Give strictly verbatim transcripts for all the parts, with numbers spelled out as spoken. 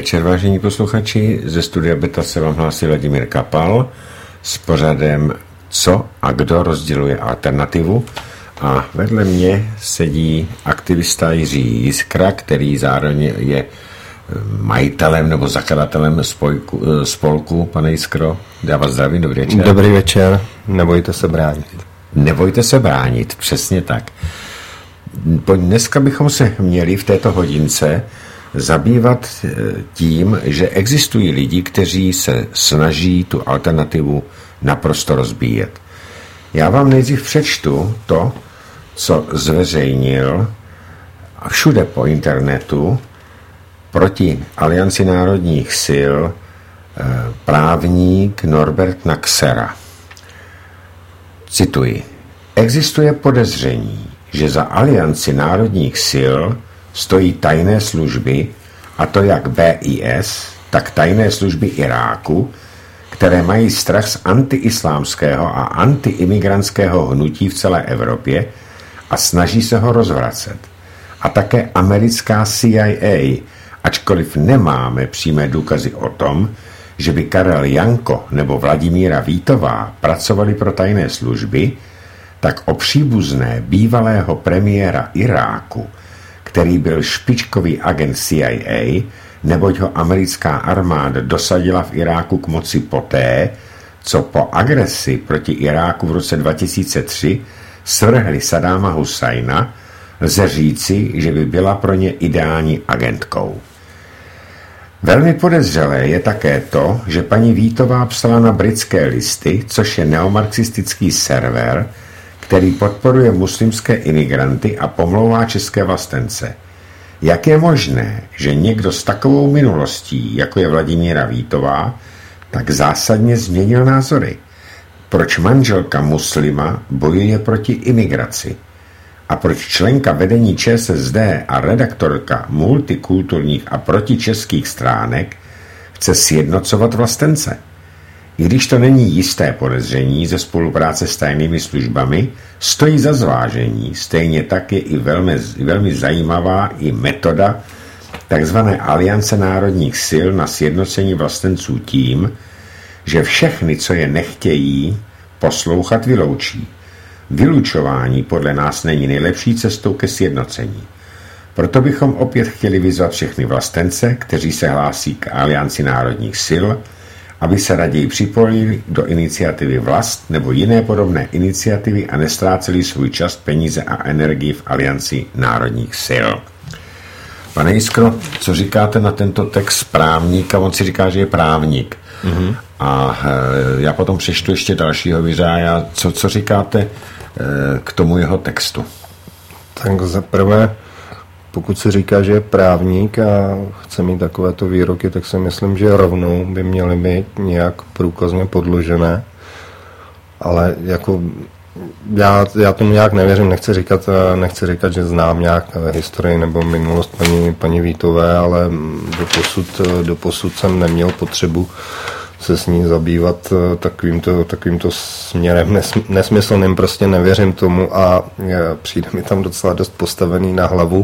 večer, vážení posluchači. Ze studia Beta se vám hlásí Vladimír Kapal s pořadem Co a kdo rozděluje alternativu. A vedle mě sedí aktivista Jiří Jiskra, který zároveň je majitelem nebo zakladatelem spojku, spolku. Pane Jiskro, já vás zdravím, dobrý večer. Dobrý večer, nebojte se bránit. Nebojte se bránit, přesně tak. Dneska bychom se měli v této hodince zabývat tím, že existují lidi, kteří se snaží tu alternativu naprosto rozbíjet. Já vám nejdřív přečtu to, co zveřejnil všude po internetu proti Alianci národních sil právník Norbert Naxera. Cituji. Existuje podezření, že za Alianci národních sil stojí tajné služby, a to jak B I S, tak tajné služby Iráku, které mají strach z antiislámského a antiimigrantského hnutí v celé Evropě a snaží se ho rozvracet. A také americká C I A, ačkoliv nemáme přímé důkazy o tom, že by Karel Janko nebo Vladimíra Vítová pracovali pro tajné služby, tak o příbuzné bývalého premiéra Iráku, který byl špičkový agent C I A, neboť ho americká armáda dosadila v Iráku k moci poté, co po agresi proti Iráku v roce dva tisíce tři svrhli Saddáma Husajna, lze říci, že by byla pro ně ideální agentkou. Velmi podezřelé je také to, že paní Vítová psala na Britské listy, což je neomarxistický server, který podporuje muslimské imigranty a pomlouvá české vlastence. Jak je možné, že někdo s takovou minulostí, jako je Vladimíra Vítová, tak zásadně změnil názory? Proč manželka muslima bojuje proti imigraci? A proč členka vedení ČSSD a redaktorka multikulturních a protičeských stránek chce sjednocovat vlastence? I když to není jisté podezření ze spolupráce s tajnými službami, stojí za zvážení. Stejně tak je i velmi, velmi zajímavá i metoda takzvané Aliance národních sil na sjednocení vlastenců tím, že všechny, co je nechtějí poslouchat, vyloučí. Vylučování podle nás není nejlepší cestou ke sjednocení. Proto bychom opět chtěli vyzvat všechny vlastence, kteří se hlásí k Alianci národních sil, aby se raději připojili do iniciativy Vlast nebo jiné podobné iniciativy a nestráceli svůj čas, peníze a energii v Alianci národních sil. Pane Jiskro, co říkáte na tento text právníka? On si říká, že je právník. Mm-hmm. A e, já potom přečtu ještě dalšího vyřája. Co, co říkáte e, k tomu jeho textu? Tak za prvé, pokud se říká, že je právník a chce mít takovéto výroky, tak si myslím, že rovnou by měly být nějak průkazně podložené. Ale jako já, já tomu nějak nevěřím, nechci říkat, nechci říkat, že znám nějak historii nebo minulost paní, paní Vítové, ale doposud, doposud jsem neměl potřebu se s ní zabývat takovýmto, takovýmto směrem nesmyslným, prostě nevěřím tomu a přijde mi tam docela dost postavený na hlavu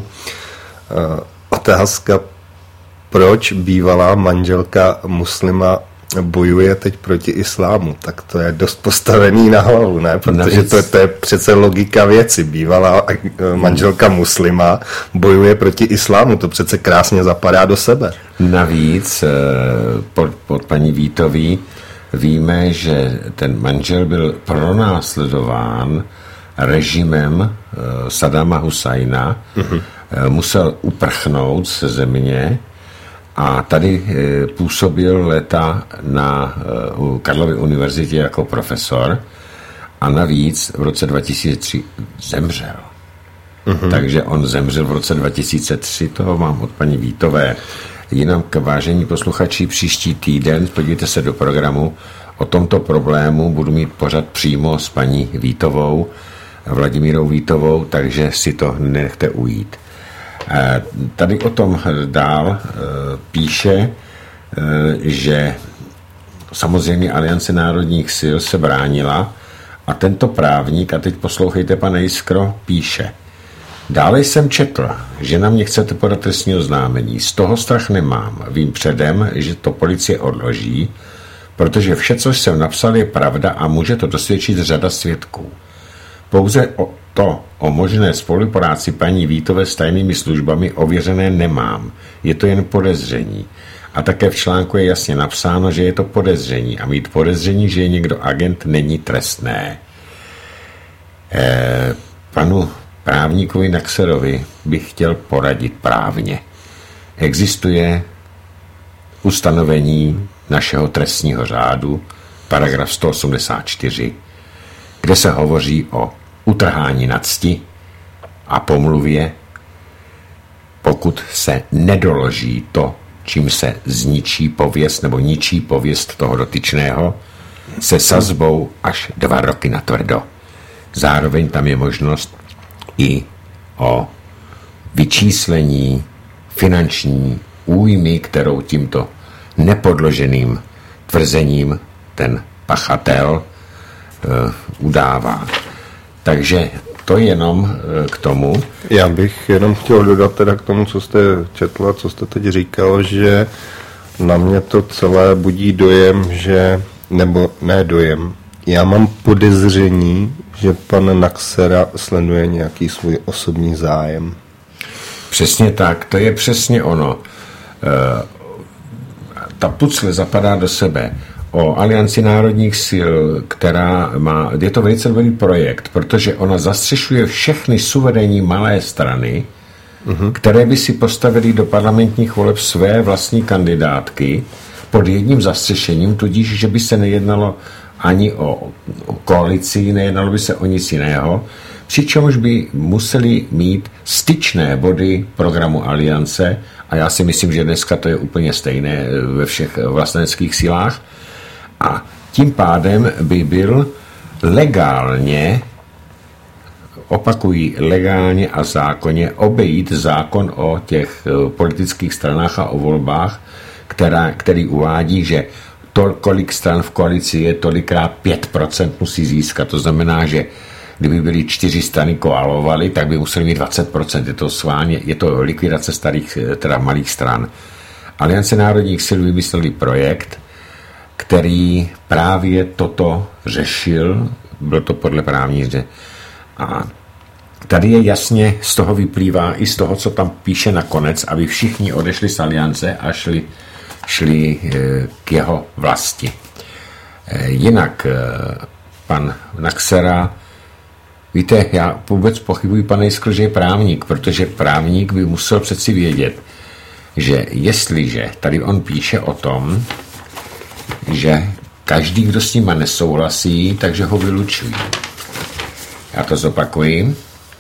otázka, proč bývalá manželka muslima bojuje teď proti islámu, tak to je dost postavený na hlavu, ne? Protože to, to je přece logika věci. Bývalá manželka muslima bojuje proti islámu, to přece krásně zapadá do sebe. Navíc pod, pod paní Vítový víme, že ten manžel byl pronásledován režimem Saddáma Husajna, uh-huh. musel uprchnout ze země a tady působil léta na Karlově univerzitě jako profesor a navíc v roce dva tisíce tři zemřel. Uh-huh. Takže on zemřel v roce dva tisíce tři, toho mám od paní Vítové. Jinak, vážení posluchači, příští týden, podívejte se do programu, o tomto problému budu mít pořad přímo s paní Vítovou, Vladimírou Vítovou, takže si to nechte ujít. Tady o tom dál píše, že samozřejmě Aliance národních sil se bránila a tento právník, a teď poslouchejte, pane Jiskro, píše: Dále jsem četl, že na mě chcete podat trestní oznámení. Z toho strach nemám. Vím předem, že to policie odloží, protože vše, co jsem napsal, je pravda a může to dosvědčit řada svědků. Pouze o to o možné spolupráci paní Vítové s tajnými službami ověřené nemám. Je to jen podezření. A také v článku je jasně napsáno, že je to podezření. A mít podezření, že je někdo agent, není trestné. E, panu právníkovi Naxerovi bych chtěl poradit právně. Existuje ustanovení našeho trestního řádu, paragraf sto osmdesát čtyři, kde se hovoří o utrhání cti a pomluvě, pokud se nedoloží to, čím se zničí pověst nebo ničí pověst toho dotyčného, se sazbou až dva roky natvrdo. Zároveň tam je možnost i o vyčíslení finanční újmy, kterou tímto nepodloženým tvrzením ten pachatel e, udává. Takže to jenom e, k tomu. Já bych jenom chtěl dodat teda k tomu, co jste četl a co jste teď říkal, že na mě to celé budí dojem, že, nebo ne dojem, já mám podezření, že pan Naxera sleduje nějaký svůj osobní zájem. Přesně tak, to je přesně ono. E, ta pucle zapadá do sebe. O Alianci národních sil, která má, je to velice dobrý projekt, protože ona zastřešuje všechny suverénní malé strany, uh-huh. které by si postavili do parlamentních voleb své vlastní kandidátky pod jedním zastřešením, tudíž, že by se nejednalo ani o, o koalici, nejednalo by se o nic jiného, přičemž by museli mít styčné body programu Aliance, a já si myslím, že dneska to je úplně stejné ve všech vlasteneckých silách, a tím pádem by byl legálně, opakují legálně a zákonně, obejít zákon o těch politických stranách a o volbách, která, který uvádí, že to, kolik stran v koalici je, tolikrát pět procent musí získat. To znamená, že kdyby byly čtyři strany koalovaly, tak by museli mít dvacet procent. Je to sváně, je to likvidace starých, teda malých stran. Aliance národních sil vymysleli projekt, který právě toto řešil, bylo to podle právníře. A tady je jasně, z toho vyplývá i z toho, co tam píše nakonec, aby všichni odešli z Aliance a šli, šli k jeho vlasti. Jinak pan Naxera, víte, já vůbec pochybuji, pane Jiskl, že je právník, protože právník by musel přeci vědět, že jestliže tady on píše o tom, že každý, kdo s nima nesouhlasí, takže ho vylučují. Já to zopakuji.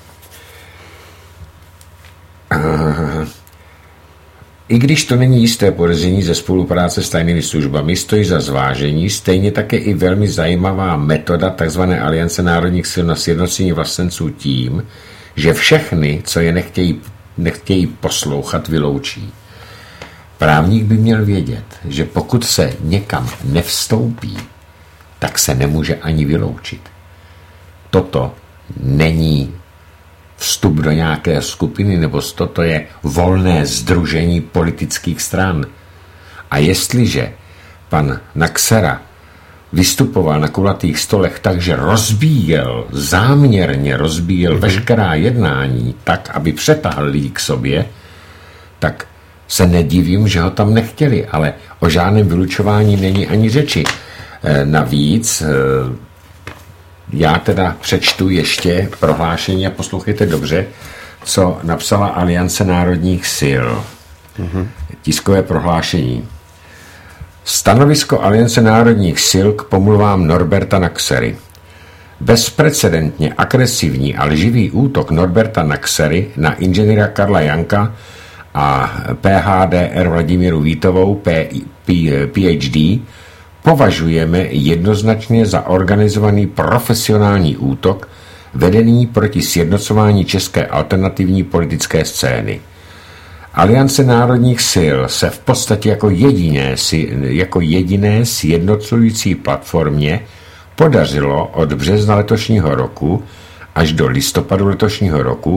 I když to není jisté podezření ze spolupráce s tajnými službami, stojí za zvážení, stejně také i velmi zajímavá metoda tzv. Aliance národních sil na sjednocení vlastenců tím, že všechny, co je nechtějí, nechtějí poslouchat, vyloučí. Právník by měl vědět, že pokud se někam nevstoupí, tak se nemůže ani vyloučit. Toto není vstup do nějaké skupiny, nebo toto je volné sdružení politických stran. A jestliže pan Naxera vystupoval na kulatých stolech tak, že rozbíjel, záměrně rozbíjel mm-hmm. veškerá jednání tak, aby přetáhl lidi k sobě, tak se nedivím, že ho tam nechtěli, ale o žádném vylučování není ani řeči. E, navíc e, já teda přečtu ještě prohlášení a poslouchejte dobře, co napsala Aliance národních sil. Mm-hmm. Tiskové prohlášení. Stanovisko Aliance národních sil k pomluvám Norberta Naxery. Bezprecedentně agresivní a lživý útok Norberta Naxery na inženýra Karla Janka a P H D R Vladimíru Vítovou, P H D, považujeme jednoznačně za organizovaný profesionální útok vedený proti sjednocování české alternativní politické scény. Aliance národních sil se v podstatě jako jediné, jako jediné sjednocující platformě podařilo od března letošního roku až do listopadu letošního roku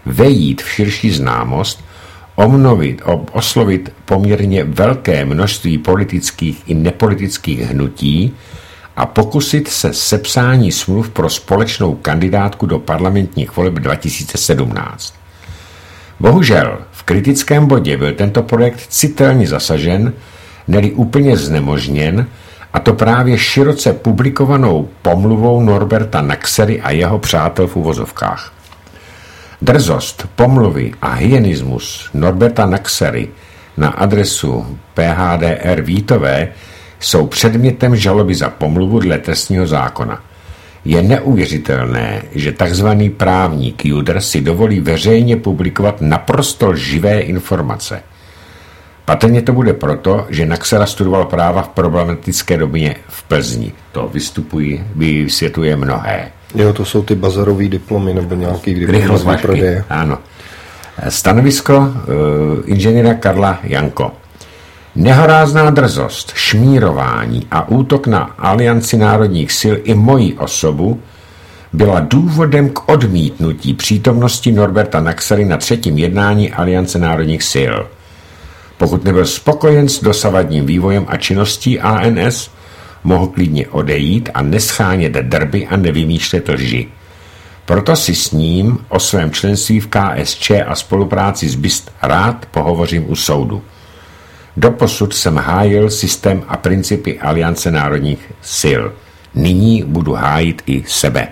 vejít v širší známost, omnovit, oslovit poměrně velké množství politických i nepolitických hnutí a pokusit se sepsání smluv pro společnou kandidátku do parlamentních voleb dva tisíce sedmnáct. Bohužel v kritickém bodě byl tento projekt citelně zasažen, neli úplně znemožněn, a to právě široce publikovanou pomluvou Norberta Naxery a jeho přátel v uvozovkách. Drzost, pomluvy a hyenismus Norberta Naxery na adresu P H D R Vítové jsou předmětem žaloby za pomluvu dle trestního zákona. Je neuvěřitelné, že takzvaný právník Judr si dovolí veřejně publikovat naprosto lživé informace. Patrně to bude proto, že Naxera studoval práva v problematické době v Plzni. To vystupují, vysvětluje mnohé. Jo, to jsou ty bazarový diplomy nebo nějaký diplomy z prodeje. Ano. Stanovisko uh, inženýra Karla Janko. Nehorázná drzost, šmírování a útok na Alianci národních sil i moji osobu byla důvodem k odmítnutí přítomnosti Norberta Naxery na třetím jednání Aliance národních sil. Pokud nebyl spokojen s dosavadním vývojem a činností A N S, mohl klidně odejít a neschánět drby a nevymýšlet lži. Proto si s ním o svém členství v K S Č a spolupráci s B I S T rád pohovořím u soudu. Doposud jsem hájil systém a principy Aliance národních sil. Nyní budu hájit i sebe.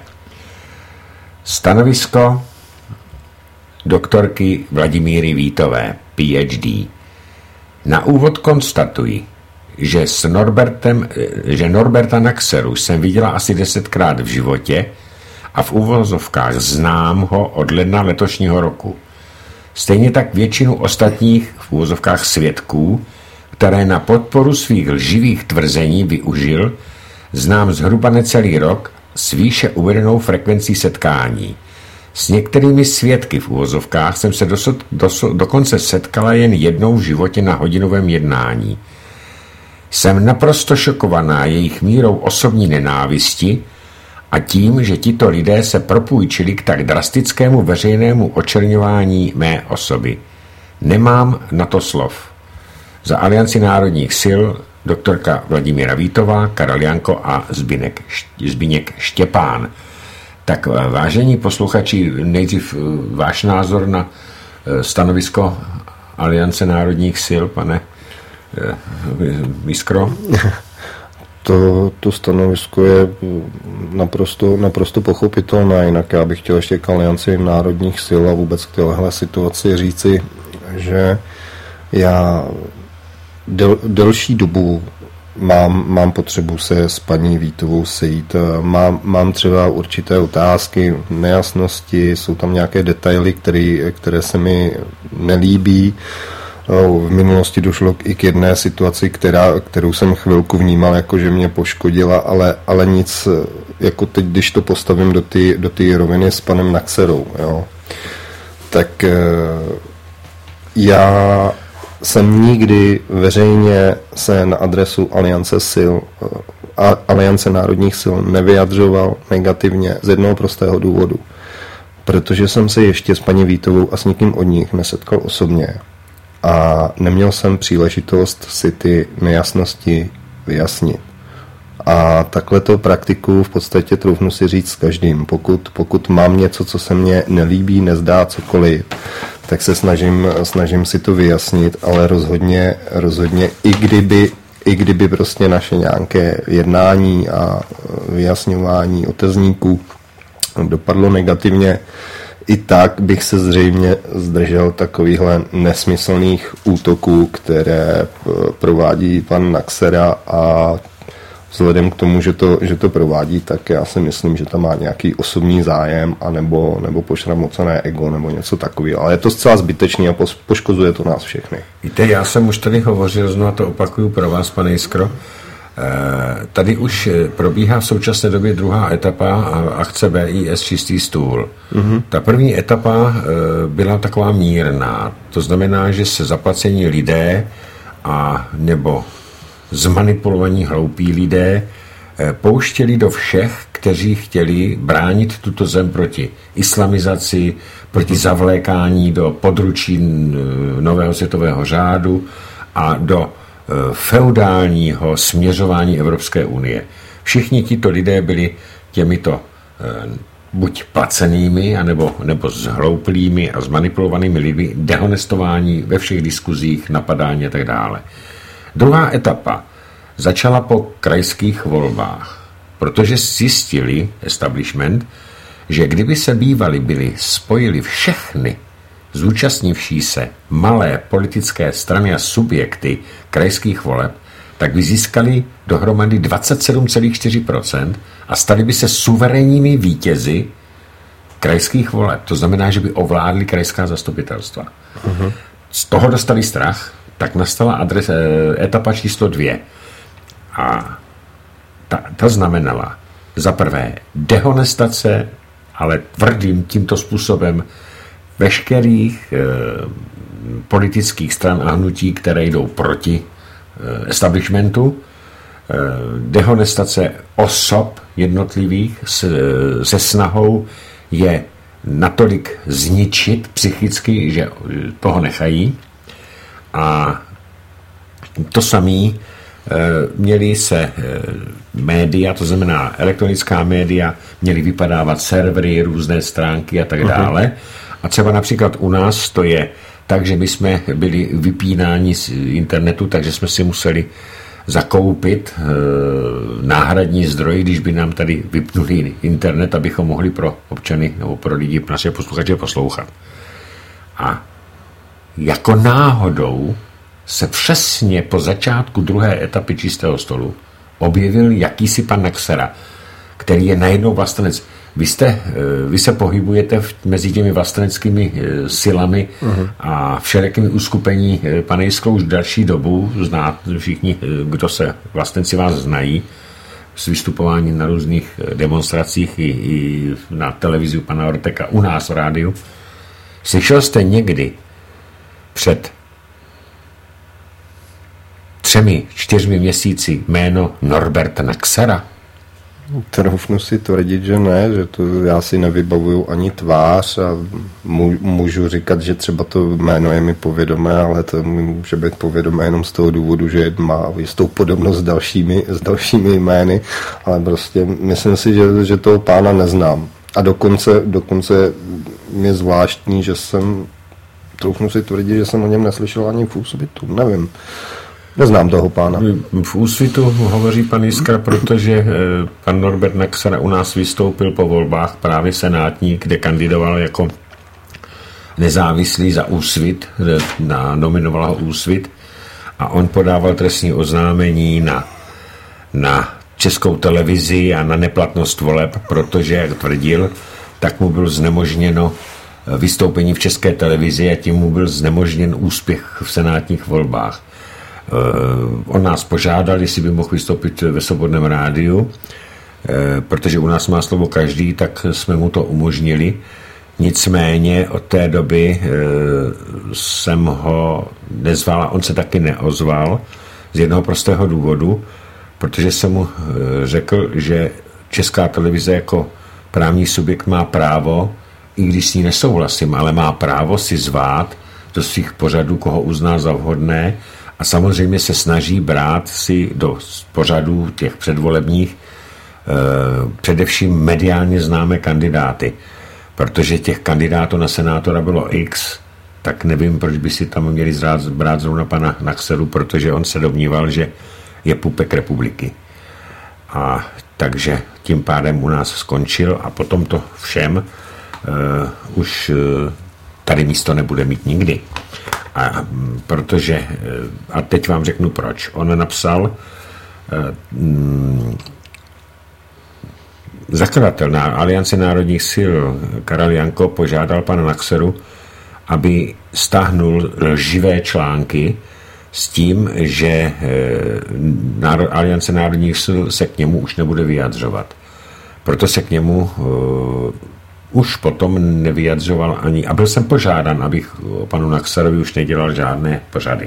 Stanovisko doktorky Vladimíry Vítové, P H D. Na úvod konstatuji, že s Norbertem, že Norberta Naxeru jsem viděla asi desetkrát v životě a v uvozovkách znám ho od ledna letošního roku. Stejně tak většinu ostatních v uvozovkách svědků, které na podporu svých lživých tvrzení využil, znám zhruba necelý rok s výše uvedenou frekvencí setkání. S některými svědky v uvozovkách jsem se dosud, dosud, dokonce setkala jen jednou v životě na hodinovém jednání. Jsem naprosto šokovaná jejich mírou osobní nenávisti a tím, že tito lidé se propůjčili k tak drastickému veřejnému očerňování mé osoby. Nemám na to slov. Za Alianci národních sil doktorka Vladimíra Vítová, Karel Janko a Zbyněk, Zbyněk Štěpán. Tak vážení posluchači, nejdřív váš názor na stanovisko Aliance národních sil, pane Miskro? To, to stanovisko je naprosto, naprosto pochopitelné, jinak já bych chtěl ještě k Alianci národních sil a vůbec k téhle situaci říci, že já del, delší dobu mám, mám potřebu se s paní Vítovou sejít. Mám, mám třeba určité otázky, nejasnosti, jsou tam nějaké detaily, které, které se mi nelíbí. V minulosti došlo i k jedné situaci, která, kterou jsem chvilku vnímal, jako že mě poškodila, ale, ale nic, jako teď, když to postavím do té do ty roviny s panem Naxerou, jo, tak já jsem nikdy veřejně se na adresu Aliance sil, Aliance národních sil nevyjadřoval negativně z jednoho prostého důvodu. Protože jsem se ještě s paní Vítovou a s nikým od nich nesetkal osobně a neměl jsem příležitost si ty nejasnosti vyjasnit. A takhle to praktiku v podstatě troufnu si říct s každým. Pokud, pokud mám něco, co se mně nelíbí, nezdá cokoliv, tak se snažím, snažím si to vyjasnit, ale rozhodně, rozhodně i kdyby, i kdyby prostě naše nějaké jednání a vyjasňování otazníků dopadlo negativně, i tak bych se zřejmě zdržel takovýchhle nesmyslných útoků, které provádí pan Naxera, a vzhledem k tomu, že to, že to provádí, tak já si myslím, že tam má nějaký osobní zájem anebo, nebo pošramocené ego nebo něco takového. Ale je to zcela zbytečný a poškozuje to nás všechny. Víte, já jsem už tady hovořil, znovu to opakuju pro vás, pane Jiskro. Tady už probíhá v současné době druhá etapa akce B I S Čistý stůl. Mm-hmm. Ta první etapa byla taková mírná. To znamená, že se zaplacení lidé a nebo zmanipulovaní hloupí lidé pouštěli do všech kteří chtěli bránit tuto zem proti islamizaci, proti zavlékání do područí nového světového řádu a do feudálního směřování Evropské unie. Všichni tito lidé byli těmito buď placenými, anebo, nebo zhlouplými a zmanipulovanými lidmi dehonestováni ve všech diskuzích, napadání a tak dále. Druhá etapa začala po krajských volbách, protože zjistili establishment, že kdyby se bývali byli spojili všechny zúčastnivší se malé politické strany a subjekty krajských voleb, tak by získali dohromady dvacet sedm celá čtyři procenta a stali by se suverénními vítězi krajských voleb. To znamená, že by ovládli krajská zastupitelstva. Uh-huh. Z toho dostali strach, tak nastala adres, etapa číslo dvě. A ta, ta znamenala za prvé dehonestace, ale tvrdým tímto způsobem veškerých e, politických stran a hnutí, které jdou proti e, establishmentu, e, dehonestace osob jednotlivých s, se snahou je natolik zničit psychicky, že toho nechají. A to samé měly se média, to znamená elektronická média, měly vypadávat servery, různé stránky a tak dále. A třeba například u nás to je tak, že my jsme byli vypínáni z internetu, takže jsme si museli zakoupit e, náhradní zdroj, když by nám tady vypnuli internet, abychom mohli pro občany nebo pro lidi, naše posluchače poslouchat. A jako náhodou se přesně po začátku druhé etapy čistého stolu objevil jakýsi pan Naxera, který je najednou vlastenec. Vy, jste, vy se pohybujete v, mezi těmi vlasteneckými silami uh-huh. a všelijakými uskupení, pane Jiskro, už další dobu, znáte všichni, kdo se vlastenci vás znají, s vystupováním na různých demonstracích i, i na televizi pana Orteka, u nás v rádiu. Slyšel jste někdy před třemi, čtyřmi měsíci jméno Norbert Naxera? Troufnu si tvrdit, že ne, že to já si nevybavuju ani tvář a můžu říkat, že třeba to jméno je mi povědomé, ale to může být povědomé jenom z toho důvodu, že má jistou podobnost s dalšími, s dalšími jmény, ale prostě myslím si, že, že toho pána neznám. A dokonce, dokonce je zvláštní, že jsem, troufnu si tvrdit, že jsem o něm neslyšel ani v Úsvitu, nevím. Neznám toho pána. V Úsvitu hovoří pan Jiskra, protože pan Norbert Naxera u nás vystoupil po volbách právě senátní, kde kandidoval jako nezávislý za Úsvit, na, nominoval ho Úsvit a on podával trestní oznámení na, na Českou televizi a na neplatnost voleb, protože, jak tvrdil, tak mu bylo znemožněno vystoupení v České televizi a tím mu byl znemožněn úspěch v senátních volbách. On nás požádal, jestli by mohl vystoupit ve Svobodném rádiu, protože u nás má slovo každý, tak jsme mu to umožnili. Nicméně od té doby jsem ho nezval a on se taky neozval z jednoho prostého důvodu, protože jsem mu řekl, že Česká televize jako právní subjekt má právo, i když s ní nesouhlasím, ale má právo si zvát do svých pořadů, koho uzná za vhodné, a samozřejmě se snaží brát si do pořadů těch předvolebních eh, především mediálně známé kandidáty. Protože těch kandidátů na senátora bylo X, tak nevím, proč by si tam měli zrát, brát zrovna pana Naxeru, protože on se domníval, že je pupek republiky. A takže tím pádem u nás skončil a potom to všem eh, už eh, tady místo nebude mít nikdy. A protože, a teď vám řeknu proč, on napsal mm, zakladatel na Aliance národních sil Karel Janko požádal pana Naxeru, aby stáhnul lživé články s tím, že náro, Aliance národních sil se k němu už nebude vyjadřovat. Proto se k němu uh, už potom nevyjadřoval ani, a byl jsem požádán, abych o panu Naxerovi už nedělal žádné pořady.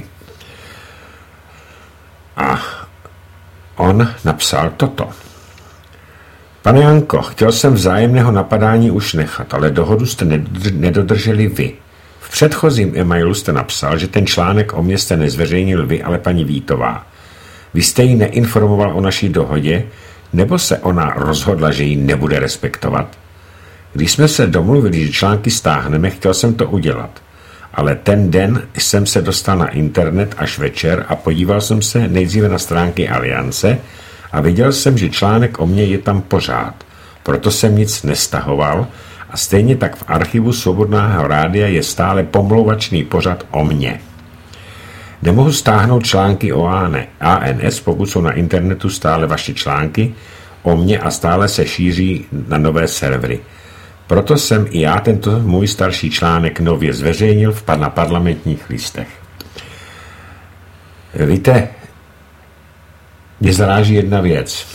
A on napsal toto. Pane Janko, chtěl jsem vzájemného napadání už nechat, ale dohodu jste nedodrželi vy. V předchozím e-mailu jste napsal, že ten článek o mě jste nezveřejnil vy, ale paní Vítová. Vy jste ji neinformoval o naší dohodě, nebo se ona rozhodla, že ji nebude respektovat? Když jsme se domluvili, že články stáhneme, chtěl jsem to udělat. Ale ten den jsem se dostal na internet až večer a podíval jsem se nejdříve na stránky Aliance a viděl jsem, že článek o mě je tam pořád. Proto jsem nic nestahoval a stejně tak v archivu Svobodného rádia je stále pomlouvačný pořad o mně. Nemohu stáhnout články o A N S, pokud jsou na internetu stále vaše články o mně a stále se šíří na nové servery. Proto jsem i já tento můj starší článek nově zveřejnil v na parlamentních listech. Víte, mě zaráží jedna věc.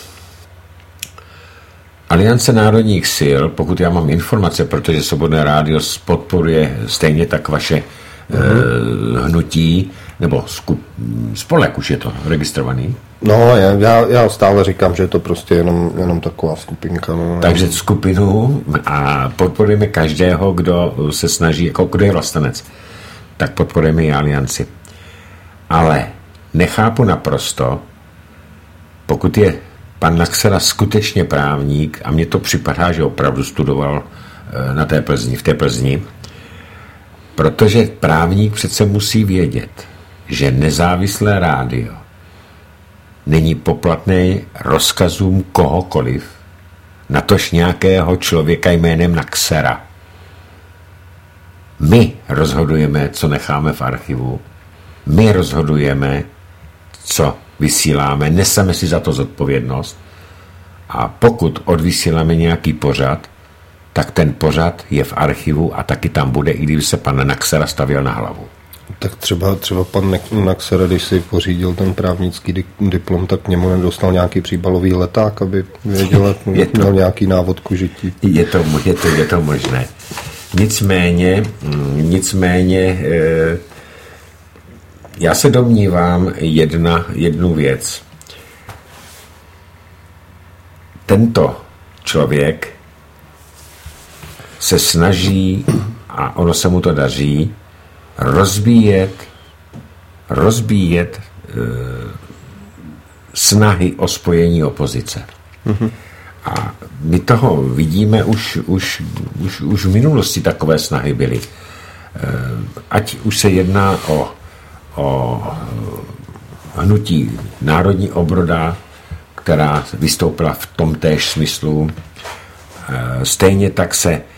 Aliance národních sil, pokud já mám informace, protože Svobodné rádio podporuje stejně tak vaše mm-hmm. eh, hnutí, nebo skup, spolek už je to registrovaný. No, já, já stále říkám, že je to prostě jenom, jenom taková skupinka. No. Takže skupinu a podporujeme každého, kdo se snaží, jako kdo je vlastenec, tak podporujeme i Alianci. Ale nechápu naprosto, pokud je pan Naxera skutečně právník, a mně to připadá, že opravdu studoval na té Plzni, v té Plzni, protože právník přece musí vědět, že nezávislé rádio není poplatný rozkazům kohokoliv, natož nějakého člověka jménem Naxera. My rozhodujeme, co necháme v archivu, my rozhodujeme, co vysíláme, neseme si za to zodpovědnost a pokud odvysíláme nějaký pořad, tak ten pořad je v archivu a taky tam bude, i kdyby se pan Naxera stavěl na hlavu. Tak třeba, třeba pan Naxera, když si pořídil ten právnický diplom, tak k němu nedostal nějaký příbalový leták, aby věděl, jak měl nějaký návod k užití. Je to, je to, je to možné. Nicméně, nicméně já se domnívám jedna, jednu věc. Tento člověk se snaží, a ono se mu to daří, rozbíjet, rozbíjet e, snahy o spojení opozice. Mm-hmm. A my toho vidíme, už, už, už, už v minulosti takové snahy byly. E, ať už se jedná o, o hnutí Národní obroda, která vystoupila v tom též smyslu. E, stejně tak se e,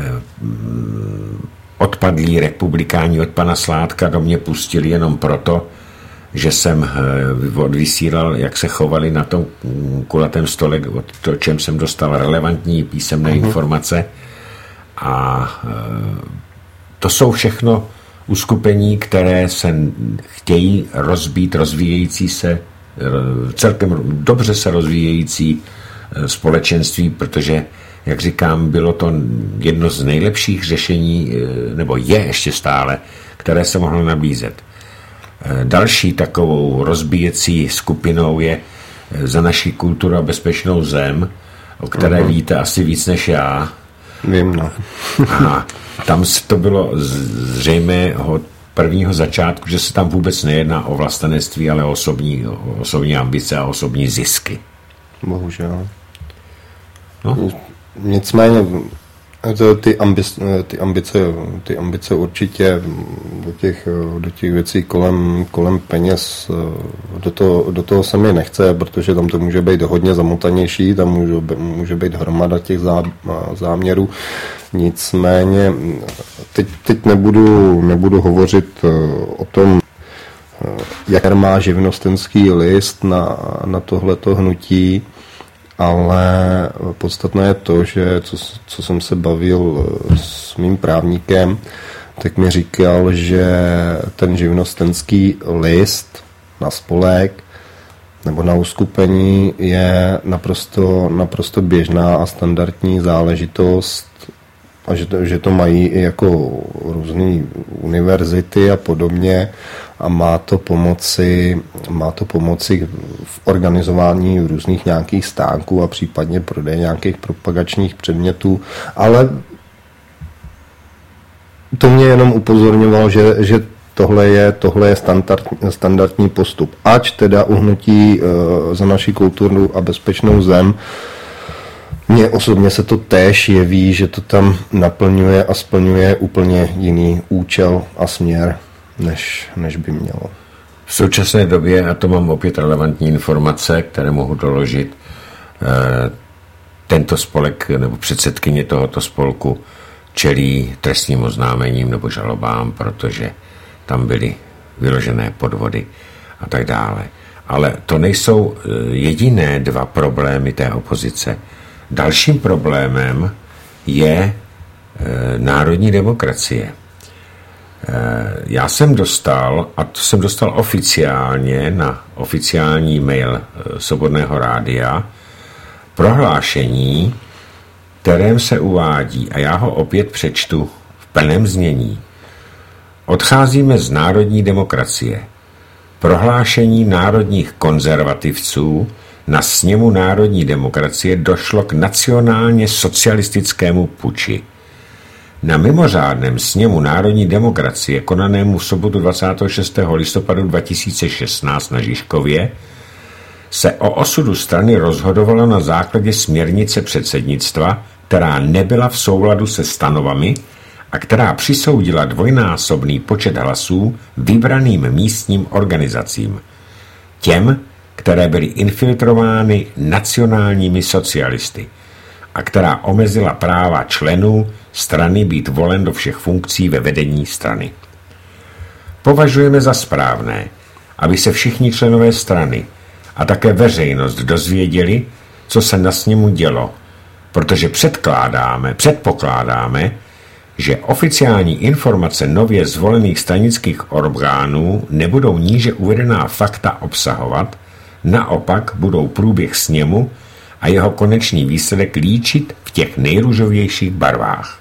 odpadlí republikáni od pana Sládka do mě pustili jenom proto, že jsem odvysílal, jak se chovali na tom kulatém stole, o čem jsem dostal relevantní písemné uh-huh. informace. A to jsou všechno uskupení, které se chtějí rozbít, rozvíjející se, celkem dobře se rozvíjející společenství, protože jak říkám, bylo to jedno z nejlepších řešení, nebo je ještě stále, které se mohlo nabízet. Další takovou rozbíjecí skupinou je Za naší kulturu a bezpečnou zem, o které uh-huh. víte asi víc než já. Vím, no. A tam to bylo zřejmé od prvního začátku, že se tam vůbec nejedná o vlastenectví, ale o osobní, o osobní ambice a osobní zisky. Bohužel. No. Nicméně ty ambice, ty ambice, ty ambice určitě do těch, do těch věcí kolem, kolem peněz, do toho, do toho se mi nechce, protože tam to může být hodně zamotanější, tam může, může být hromada těch zá, záměrů. Nicméně teď, teď nebudu, nebudu hovořit o tom, jak má živnostenský list na, na tohleto hnutí, ale podstatné je to, že co, co jsem se bavil s mým právníkem, tak mi říkal, že ten živnostenský list na spolek nebo na uskupení je naprosto, naprosto běžná a standardní záležitost a že to, že to mají i jako různé univerzity a podobně a má to pomoci, má to pomoci v organizování různých nějakých stánků a případně prodej nějakých propagačních předmětů, ale to mě jenom upozorňoval, že, že tohle je, tohle je standard, standardní postup. Ač teda uhnutí e, za naši kulturu a bezpečnou zem, mně osobně se to též jeví, že to tam naplňuje a splňuje úplně jiný účel a směr, než, než by mělo. V současné době, a to mám opět relevantní informace, které mohu doložit, e, tento spolek nebo předsedkyně tohoto spolku čelí trestním oznámením nebo žalobám, protože tam byly vyložené podvody a tak dále. Ale to nejsou jediné dva problémy té opozice. Dalším problémem je e, národní demokracie. E, já jsem dostal, a to jsem dostal oficiálně na oficiální mail Svobodného rádia, prohlášení, kterém se uvádí, a já ho opět přečtu v plném znění. Odcházíme z národní demokracie. Prohlášení národních konzervativců na sněmu národní demokracie došlo k nacionálně socialistickému puči. Na mimořádném sněmu národní demokracie, konanému v sobotu dvacátého šestého listopadu dva tisíce šestnáct na Žižkově, se o osudu strany rozhodovalo na základě směrnice předsednictva, která nebyla v souladu se stanovami a která přisoudila dvojnásobný počet hlasů vybraným místním organizacím. Těm, které byly infiltrovány nacionálními socialisty a která omezila práva členů strany být volen do všech funkcí ve vedení strany. Považujeme za správné, aby se všichni členové strany a také veřejnost dozvěděli, co se na sněmu dělo, protože předkládáme, předpokládáme, že oficiální informace nově zvolených stranických orgánů nebudou níže uvedená fakta obsahovat, naopak budou průběh sněmu a jeho konečný výsledek líčit v těch nejrůžovějších barvách.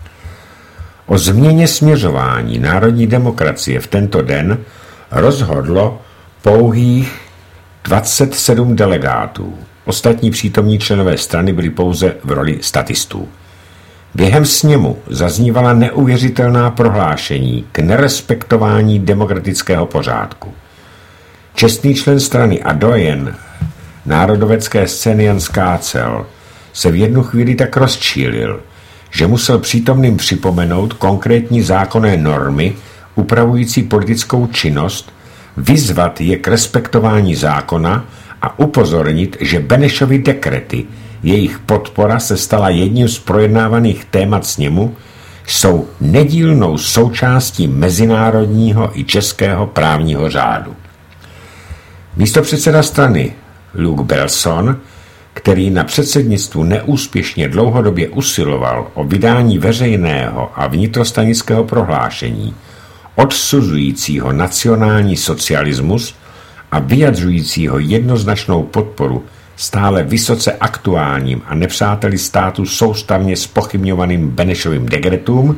O změně směřování národní demokracie v tento den rozhodlo pouhých dvacet sedm delegátů. Ostatní přítomní členové strany byli pouze v roli statistů. Během sněmu zaznívala neuvěřitelná prohlášení k nerespektování demokratického pořádku. Čestný člen strany a doyen národovecké scény Jan Skácel se v jednu chvíli tak rozčílil, že musel přítomným připomenout konkrétní zákonné normy upravující politickou činnost, vyzvat je k respektování zákona a upozornit, že Benešovy dekrety, jejich podpora se stala jedním z projednávaných témat sněmu, jsou nedílnou součástí mezinárodního i českého právního řádu. Místopředseda strany Luke Belson, který na předsednictvu neúspěšně dlouhodobě usiloval o vydání veřejného a vnitrostanického prohlášení odsuzujícího nacionální socialismus a vyjadřujícího jednoznačnou podporu stále vysoce aktuálním a nepřáteli státu soustavně zpochybňovaným Benešovým dekretům,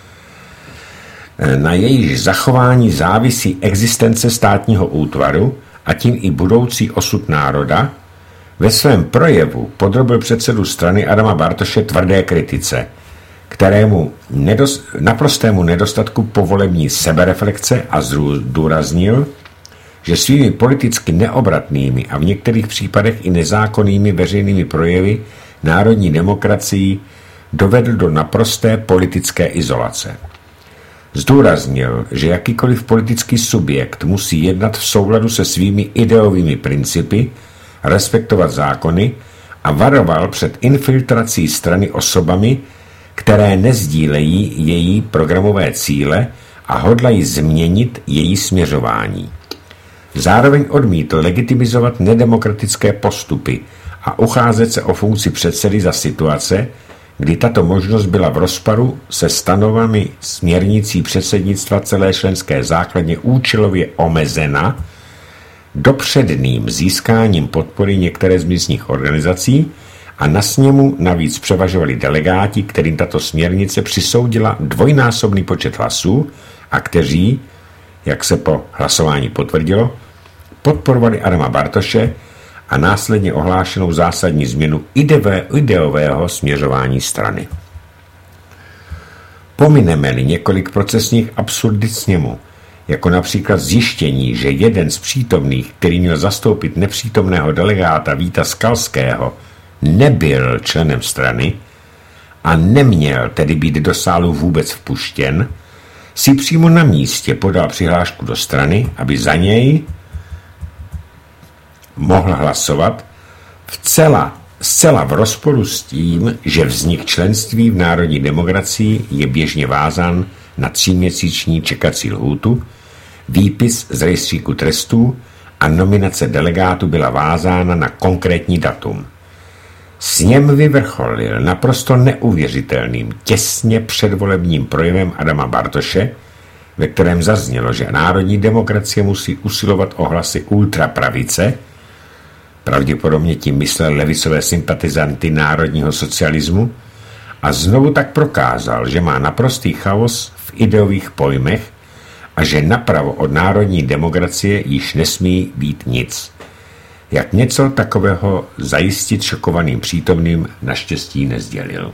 na jejíž zachování závisí existence státního útvaru a tím i budoucí osud národa, ve svém projevu podrobil předsedu strany Adama Bartoše tvrdé kritice, kterému nedos, naprostému nedostatku povolební sebereflexe a zdůraznil, že svými politicky neobratnými a v některých případech i nezákonnými veřejnými projevy národní demokracii dovedl do naprosté politické izolace. Zdůraznil, že jakýkoliv politický subjekt musí jednat v souladu se svými ideovými principy, respektovat zákony a varoval před infiltrací strany osobami, které nezdílejí její programové cíle a hodlají změnit její směřování. Zároveň odmítl legitimizovat nedemokratické postupy a ucházet se o funkci předsedy za situace, kdy tato možnost byla v rozparu se stanovami směrnicí předsednictva celé členské základně účelově omezena dopředným získáním podpory některé z místních organizací a na sněmu navíc převažovali delegáti, kterým tato směrnice přisoudila dvojnásobný počet hlasů a kteří, jak se po hlasování potvrdilo, podporovali Adama Bartoše a následně ohlášenou zásadní změnu ideového směřování strany. Pomineme-li několik procesních absurdit sněmu, jako například zjištění, že jeden z přítomných, který měl zastoupit nepřítomného delegáta Víta Skalského, nebyl členem strany a neměl tedy být do sálu vůbec vpuštěn, si přímo na místě podal přihlášku do strany, aby za něj mohl hlasovat vcela, zcela v rozporu s tím, že vznik členství v národní demokracii je běžně vázán na tříměsíční čekací lhůtu, výpis z rejstříku trestů a nominace delegátu byla vázána na konkrétní datum. Sněm vyvrcholil naprosto neuvěřitelným, těsně předvolebním projevem Adama Bartoše, ve kterém zaznělo, že národní demokracie musí usilovat o hlasy ultrapravice, pravděpodobně tím myslel levicové sympatizanty národního socialismu, a znovu tak prokázal, že má naprostý chaos v ideových pojmech a že napravo od národní demokracie již nesmí být nic. Jak něco takového zajistit šokovaným přítomným naštěstí nezdělil.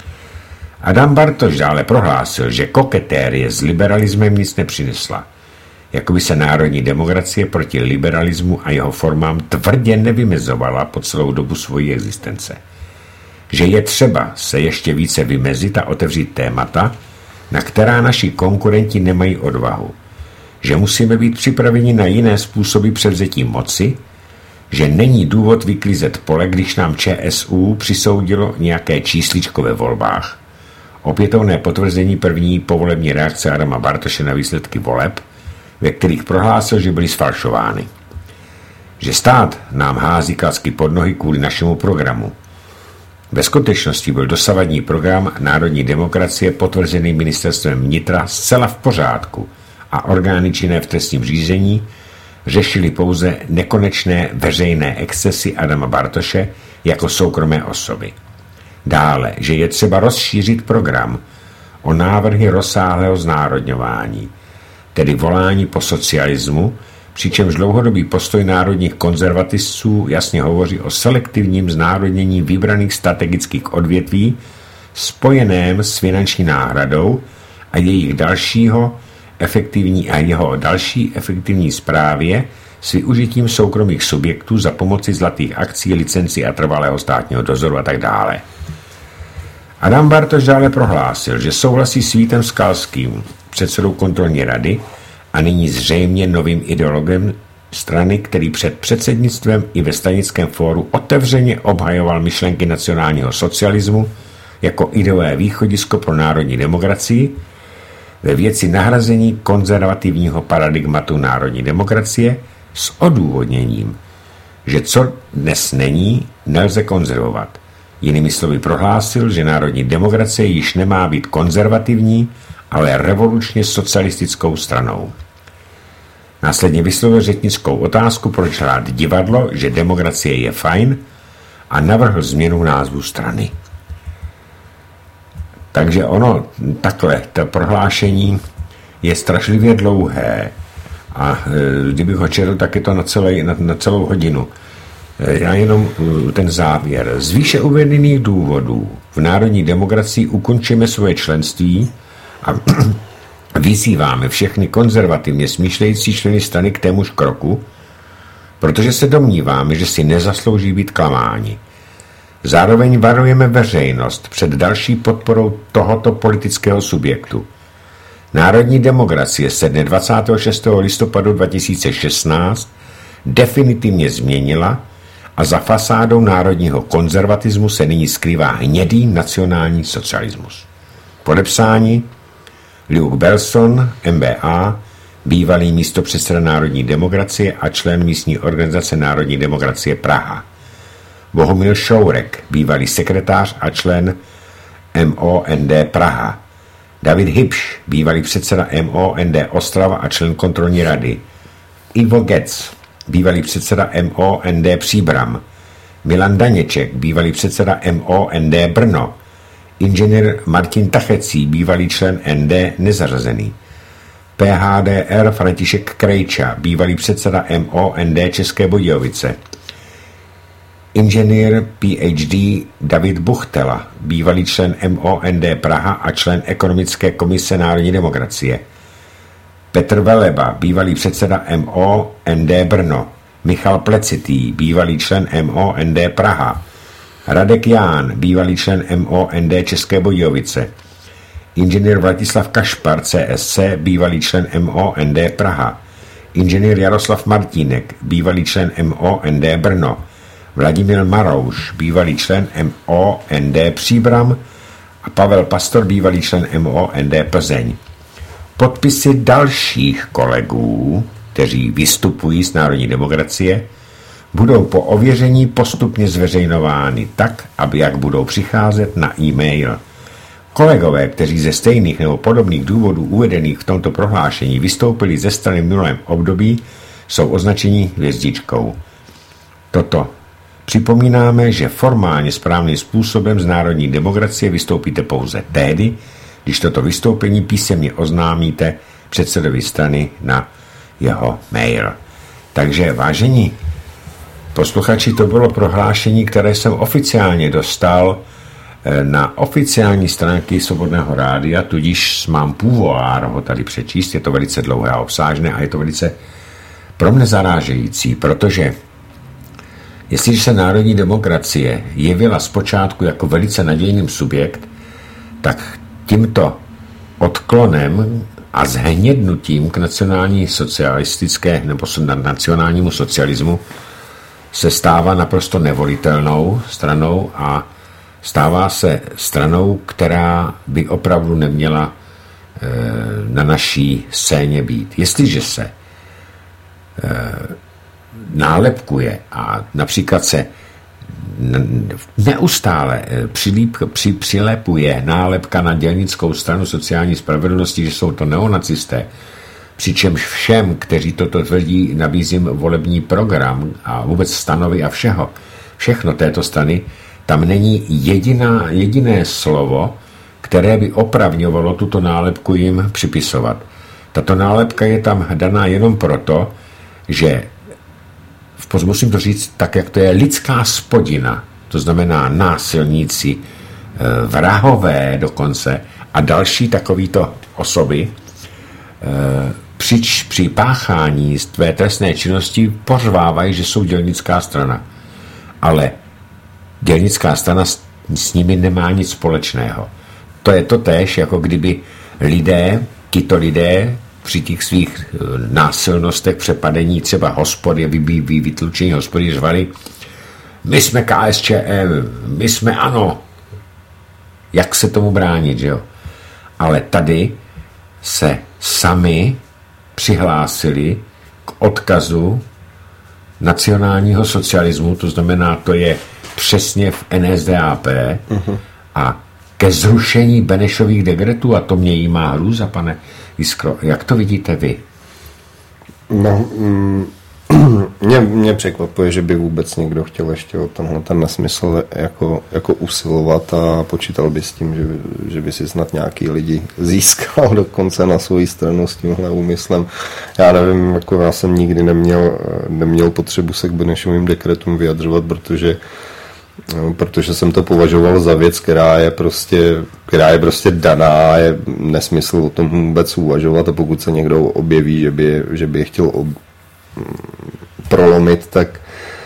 Adam Bartoš dále prohlásil, že koketérie s liberalismem nic nepřinesla. Jakoby se národní demokracie proti liberalismu a jeho formám tvrdě nevymezovala po celou dobu svojí existence. Že je třeba se ještě více vymezit a otevřít témata, na která naši konkurenti nemají odvahu. Že musíme být připraveni na jiné způsoby převzetí moci, že není důvod vyklízet pole, když nám ČSÚ přisoudilo nějaké čísličko ve volbách. Opětovné potvrzení první povolební reakce Adama Bartoše na výsledky voleb, ve kterých prohlásil, že byly sfalšovány. Že stát nám hází klacky pod nohy kvůli našemu programu. Ve skutečnosti byl dosavadní program národní demokracie potvrzený ministerstvem vnitra zcela v pořádku a orgány činné v trestním řízení řešili pouze nekonečné veřejné excesy Adama Bartoše jako soukromé osoby. Dále, že je třeba rozšířit program o návrhy rozsáhlého znárodňování, tedy volání po socialismu, přičemž dlouhodobý postoj národních konzervatistů jasně hovoří o selektivním znárodnění vybraných strategických odvětví spojeném s finanční náhradou a jejich dalšího efektivní a jeho další efektivní správě s využitím soukromých subjektů za pomoci zlatých akcí, licencí a trvalého státního dozoru a tak dále. Adam Bartoš dále prohlásil, že souhlasí s Vítem Skalským, předsedou kontrolní rady a nyní zřejmě novým ideologem strany, který před předsednictvem i ve stranickém fóru otevřeně obhajoval myšlenky nacionálního socialismu jako ideové východisko pro národní demokracii ve věci nahrazení konzervativního paradigmatu národní demokracie s odůvodněním, že co dnes není, nelze konzervovat. Jinými slovy prohlásil, že národní demokracie již nemá být konzervativní, ale revolučně socialistickou stranou. Následně vyslovil řečnickou otázku, proč hrát divadlo, že demokracie je fajn, a navrhl změnu názvu strany. Takže ono, takhle, to prohlášení je strašlivě dlouhé a e, kdybych ho četl, tak je to na, celé, na, na celou hodinu. E, já jenom e, ten závěr. Z výše uvedených důvodů v národní demokracii ukončíme svoje členství a vyzýváme všechny konzervativně smýšlející členy strany k témuž kroku, protože se domníváme, že si nezaslouží být klamáni. Zároveň varujeme veřejnost před další podporou tohoto politického subjektu. Národní demokracie se dne dvacátého šestého listopadu dva tisíce šestnáct definitivně změnila a za fasádou národního konzervatismu se nyní skrývá hnědý nacionální socialismus. Podepsání Luke Belson, M B A, bývalý místopředseda Národní demokracie a člen místní organizace Národní demokracie Praha. Bohumil Šourek, bývalý sekretář a člen M O N D Praha. David Hybš, bývalý předseda M O N D Ostrava a člen kontrolní rady. Ivo Getz, bývalý předseda M O N D Příbram. Milan Daněček, bývalý předseda M O N D Brno, inženýr Martin Tachecí, bývalý člen N D nezařazený, P H D R František Krejča, bývalý předseda M O N D České Budějovice, inženýr P H D David Buchtela, bývalý člen M O N D Praha a člen Ekonomické komise národní demokracie, Petr Veleba, bývalý předseda M O N D Brno, Michal Plecitý, bývalý člen M O N D Praha, Radek Ján, bývalý člen M O N D České Budějovice, inženýr Vladislav Kašpar, C S C, bývalý člen M O N D Praha, inženýr Jaroslav Martínek, bývalý člen M O N D Brno, Vladimír Marouš, bývalý člen M O N D Příbram a Pavel Pastor, bývalý člen M O N D Plzeň. Podpisy dalších kolegů, kteří vystupují z národní demokracie, budou po ověření postupně zveřejnovány tak, aby jak budou přicházet na e-mail. Kolegové, kteří ze stejných nebo podobných důvodů uvedených v tomto prohlášení vystoupili ze strany v minulém období, jsou označeni hvězdičkou. Toto připomínáme, že formálně správným způsobem z národní demokracie vystoupíte pouze tehdy, když toto vystoupení písemně oznámíte předsedovi strany na jeho mail. Takže, vážení posluchači, to bylo prohlášení, které jsem oficiálně dostal na oficiální stránky Svobodného rádia, tudíž mám původ ho tady přečíst, je to velice dlouhé a obsážné a je to velice pro mne zarážející, protože jestliže se národní demokracie jevila zpočátku jako velice nadějný subjekt, tak tímto odklonem a zhnědnutím k nacionální socialistické nebo nacionálnímu socialismu se stává naprosto nevolitelnou stranou a stává se stranou, která by opravdu neměla e, na naší scéně být. Jestliže se e, nálepkuje a například se neustále přilíp, při, přilepuje nálepka na dělnickou stranu sociální spravedlnosti, že jsou to neonacisté, přičemž všem, kteří toto tvrdí, nabízím volební program a vůbec stanovy a všeho, všechno této strany, tam není jediná, jediné slovo, které by opravňovalo tuto nálepku jim připisovat. Tato nálepka je tam daná jenom proto, že musím to říct tak, jak to je, lidská spodina, to znamená násilníci, vrahové dokonce a další takovýto osoby při, při páchání z tvé trestné činnosti pořvávají, že jsou dělnická strana. Ale dělnická strana s, s nimi nemá nic společného. To je to též, jako kdyby lidé, tito lidé, při těch svých násilnostech, přepadení třeba hospody, vybí, vytlučení hospody, řvali, my jsme K S Č M, my jsme ANO. Jak se tomu bránit, že jo? Ale tady se sami přihlásili k odkazu nacionálního socialismu, to znamená, to je přesně v N S D A P uh-huh. a ke zrušení Benešových dekretů, a to mě jí má hrůza, pane Jiskro. Jak to vidíte vy? No, mm, mě, mě překvapuje, že by vůbec někdo chtěl ještě o tenhle ten nesmysl jako, jako usilovat a počítal by s tím, že, že by si snad nějaký lidi získal dokonce na svou stranu s tímhle úmyslem. Já nevím, jako já jsem nikdy neměl, neměl potřebu se k Benešovým dekretům vyjadřovat, protože protože jsem to považoval za věc, která je prostě, která je prostě daná, je nesmysl o tom vůbec uvažovat, a pokud se někdo objeví, že by, že by je chtěl ob, prolomit, tak,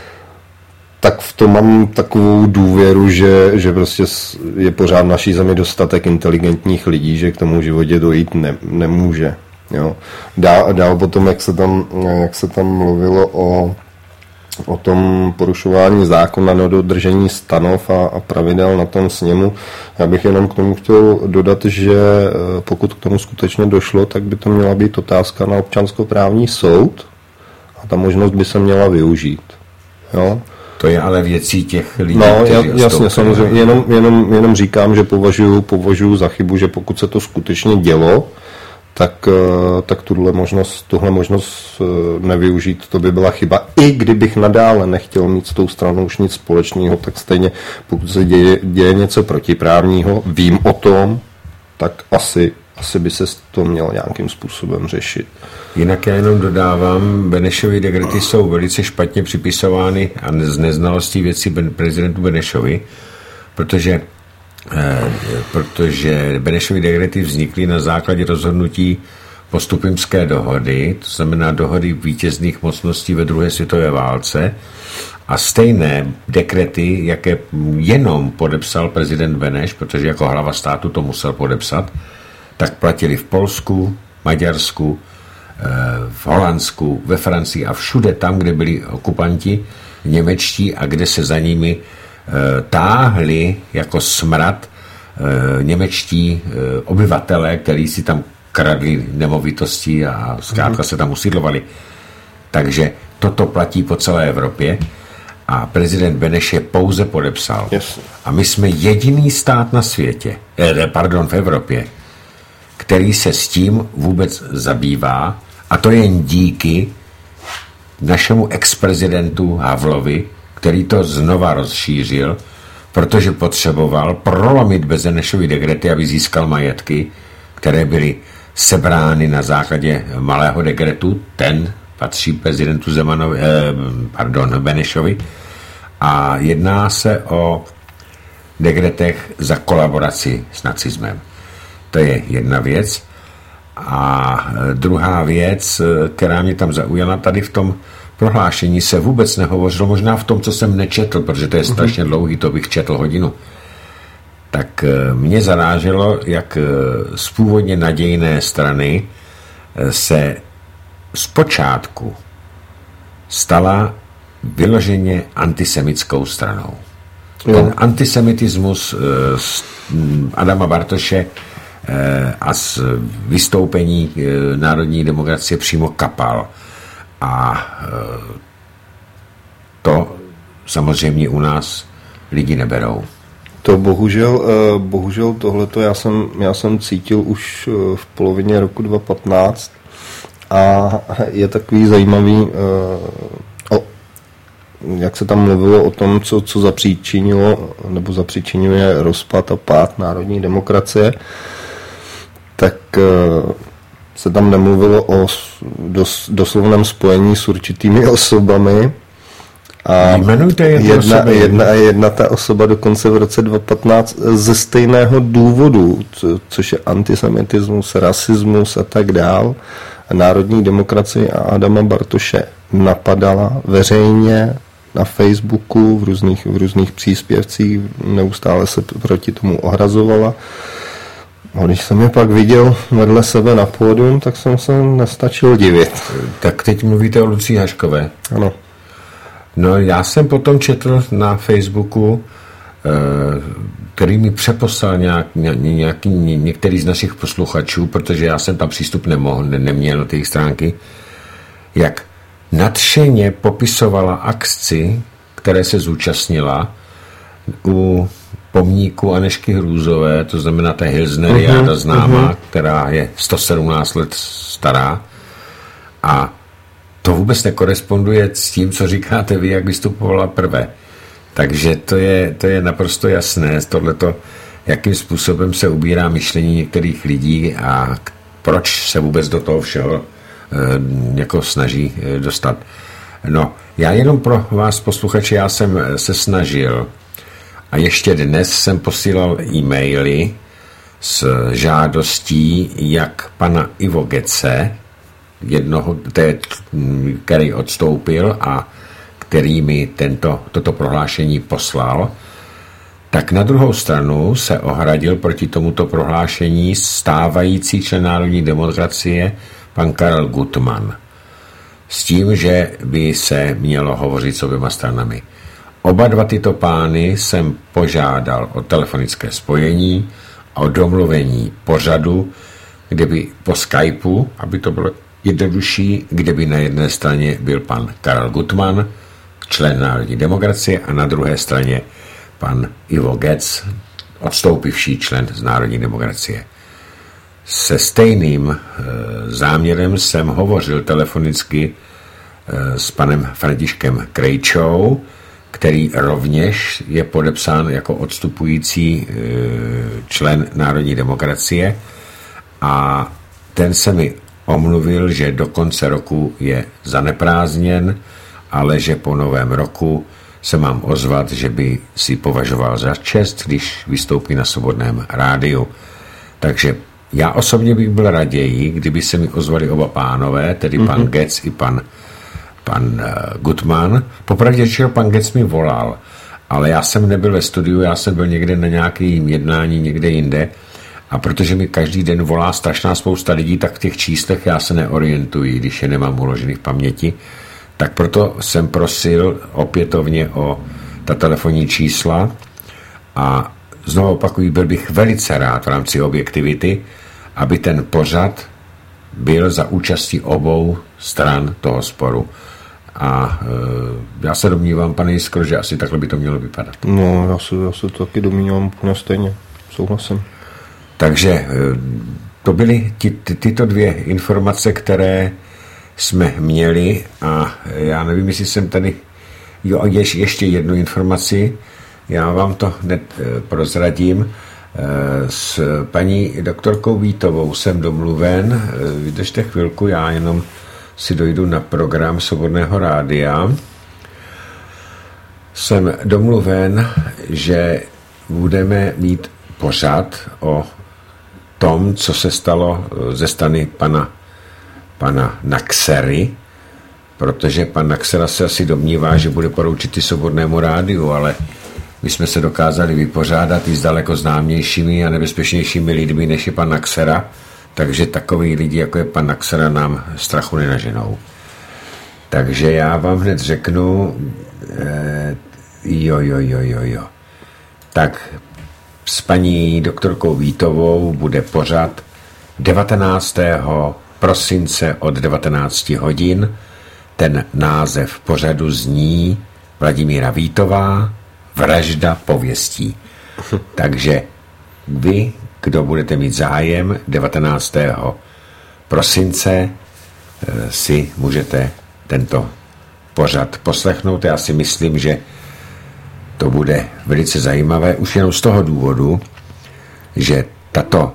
tak v tom mám takovou důvěru, že, že prostě je pořád v naší zemi dostatek inteligentních lidí, že k tomu životě dojít ne, nemůže. Jo. Dál, dál potom, jak se tam, jak se tam mluvilo o o tom porušování zákona, nedodržení stanov a, a pravidel na tom sněmu. Já bych jenom k tomu chtěl dodat, že pokud k tomu skutečně došlo, tak by to měla být otázka na občanskoprávní soud a ta možnost by se měla využít. Jo? To je ale věcí těch lidí, no, kteří jasně, samozřejmě. Jenom, jenom, jenom říkám, že považuji, považuji za chybu, že pokud se to skutečně dělo, tak, tak tuhle možnost, tuhle možnost nevyužít, to by byla chyba. I kdybych nadále nechtěl mít s tou stranou už nic společného, tak stejně pokud se děje, děje něco protiprávního, vím o tom, tak asi, asi by se to mělo nějakým způsobem řešit. Jinak já jenom dodávám, Benešovy dekrety jsou velice špatně připisovány a z neznalostí věcí prezidentu Benešovi, protože Eh, protože Benešovy dekrety vznikly na základě rozhodnutí Postupimské dohody, to znamená dohody vítězných mocností ve druhé světové válce, a stejné dekrety, jaké jenom podepsal prezident Beneš, protože jako hlava státu to musel podepsat, tak platili v Polsku, Maďarsku, eh, v Holandsku, ve Francii a všude tam, kde byli okupanti němečtí a kde se za nimi táhli jako smrad e, němečtí e, obyvatelé, kteří si tam kradli nemovitosti a zkrátka se tam usídlovali. Takže toto platí po celé Evropě a prezident Beneš je pouze podepsal. Yes. A my jsme jediný stát na světě, eh, pardon, v Evropě, který se s tím vůbec zabývá, a to jen díky našemu ex-prezidentu Havlovi, který to znova rozšířil, protože potřeboval prolomit Benešovy dekrety, aby získal majetky, které byly sebrány na základě malého dekretu. Ten patří prezidentu Zemanovi, eh, pardon, Benešovi. A jedná se o dekretech za kolaboraci s nacismem. To je jedna věc. A druhá věc, která mě tam zaujala, tady v tom prohlášení se vůbec nehovořilo, možná v tom, co jsem nečetl, protože to je strašně dlouhý, to bych četl hodinu. Tak mě zaráželo, jak z původně nadějné strany se zpočátku stala vyloženě antisemitskou stranou. Jo. Ten antisemitismus z Adama Bartoše a z vystoupení národní demokracie přímo kapal. A to samozřejmě u nás lidi neberou. To bohužel, bohužel tohleto já jsem, já jsem cítil už v polovině roku dva tisíce patnáct a je takový zajímavý, o, jak se tam mluvilo o tom, co, co zapříčinilo nebo zapříčinuje rozpad a pád národní demokracie, tak se tam nemluvilo o dos, doslovném spojení s určitými osobami. A jedna, jedna, jedna ta osoba dokonce v roce dva tisíce patnáct ze stejného důvodu, co, což je antisemitismus, rasismus a tak dál, národní demokracii a Adama Bartoše napadala veřejně na Facebooku, v různých, v různých příspěvcích, neustále se proti tomu ohrazovala. A když jsem je pak viděl vedle sebe na pódium, tak jsem se nestačil divit. Tak teď mluvíte o Lucii Haškové. Ano. No, já jsem potom četl na Facebooku, který mi přeposlal nějak, nějaký, některý z našich posluchačů, protože já jsem tam přístup nemohl, ne, neměl na těch stránky, jak nadšeně popisovala akci, které se zúčastnila u pomníku Anežky Hrůzové, to znamená ta Hilsneriáda uh-huh, známá, uh-huh. která je sto sedmnáct let stará, a to vůbec nekoresponduje s tím, co říkáte vy, jak vystupovala prvé. Takže to je, to je naprosto jasné, tohleto, jakým způsobem se ubírá myšlení některých lidí a proč se vůbec do toho všeho e, jako snaží e, dostat. No, já jenom pro vás posluchači, já jsem se snažil a ještě dnes jsem posílal e-maily s žádostí jak pana Ivo Gece, jednoho, který odstoupil a který mi tento, toto prohlášení poslal, tak na druhou stranu se ohradil proti tomuto prohlášení stávající člen národní demokracie pan Karel Gutmann. S tím, že by se mělo hovořit s oběma stranami. Oba dva tyto pány jsem požádal o telefonické spojení a o domluvení pořadu, kde by po Skypeu, aby to bylo jednodušší, kde by na jedné straně byl pan Karel Gutmann, člen národní demokracie, a na druhé straně pan Ivo Gec, odstoupivší člen z národní demokracie. Se stejným e, záměrem jsem hovořil telefonicky e, s panem Františkem Krejčou, který rovněž je podepsán jako odstupující e, člen Národní demokracie, a ten se mi omluvil, že do konce roku je zaneprázdněn, ale že po novém roku se mám ozvat, že by si považoval za čest, když vystoupí na Svobodném rádiu. Takže já osobně bych byl raději, kdyby se mi ozvali oba pánové, tedy mm-hmm. pan Getz i pan, pan uh, Gutmann. Popravdě řečeno, pan Getz mi volal, ale já jsem nebyl ve studiu, já jsem byl někde na nějakém jednání, někde jinde, a protože mi každý den volá strašná spousta lidí, tak v těch číslech já se neorientuji, když je nemám uložený v paměti, tak proto jsem prosil opětovně o ta telefonní čísla a znovu opakuju, byl bych velice rád v rámci objektivity, aby ten pořad byl za účastí obou stran toho sporu. A e, já se domnívám, pane Jiskro, že asi takhle by to mělo vypadat. No, já se, já se to taky domnívám úplně stejně. Souhlasím. Takže e, to byly ty, ty, tyto dvě informace, které jsme měli, a já nevím, jestli jsem tady... Jo, ješ, ještě jednu informaci, já vám to hned e, prozradím. E, s paní doktorkou Vítovou jsem domluven, e, vydržte chvilku, já jenom si dojdu na program Svobodného rádia. Jsem domluven, že budeme mít pořad o tom, co se stalo ze strany pana, pana Naxery, protože pan Naxera se asi domnívá, že bude poroučit i Svobodnému rádiu, ale my jsme se dokázali vypořádat i s daleko známějšími a nebezpečnějšími lidmi, než je pan Naxera, takže takový lidi, jako je pan Naxera, nám strachu nenaženou. Takže já vám hned řeknu, eh, jo, jo, jo, jo, jo. Tak s paní doktorkou Vítovou bude pořad devatenáctého prosince od devatenáct hodin. Ten název pořadu zní Vladimíra Vítová, vražda pověstí. Takže vy, kdo budete mít zájem, devatenáctého prosince si můžete tento pořad poslechnout. Já si myslím, že to bude velice zajímavé, už jenom z toho důvodu, že tato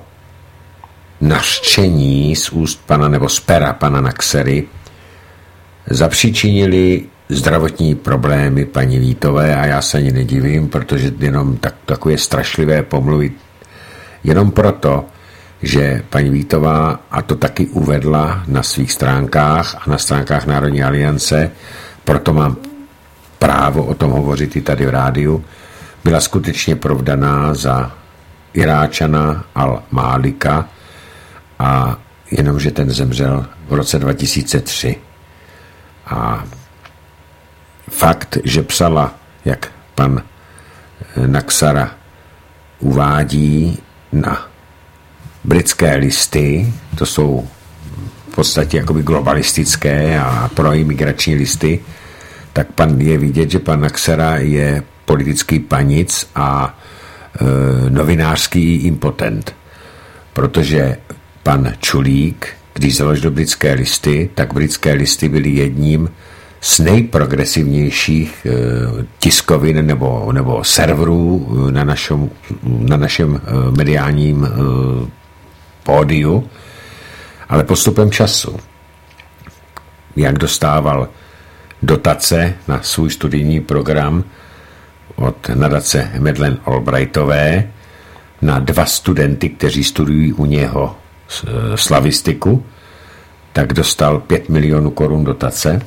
nařčení z úst pana nebo z pera pana Naxery zapříčinili zdravotní problémy paní Vítové, a já se ani nedivím, protože jenom tak, takové strašlivé pomluvy jenom proto, že paní Vítová, a to taky uvedla na svých stránkách a na stránkách Národní aliance, proto mám právo o tom hovořit i tady v rádiu, byla skutečně provdaná za Iráčana Al-Málika, a jenomže ten zemřel v roce dva tisíce tři. A fakt, že psala, jak pan Naxara uvádí, na britské listy, to jsou v podstatě jakoby globalistické a proimigrační listy, tak pan je vidět, že pan Naxara je politický panic a e, novinářský impotent. Protože pan Čulík, když založil britské listy, tak britské listy byly jedním z nejprogresivnějších e, tiskovin nebo, nebo serverů na našem, na našem e, mediálním e, pódiu, ale postupem času, jak dostával dotace na svůj studijní program od nadace Madeleine Albrightové na dva studenty, kteří studují u něho slavistiku, tak dostal pět milionů korun dotace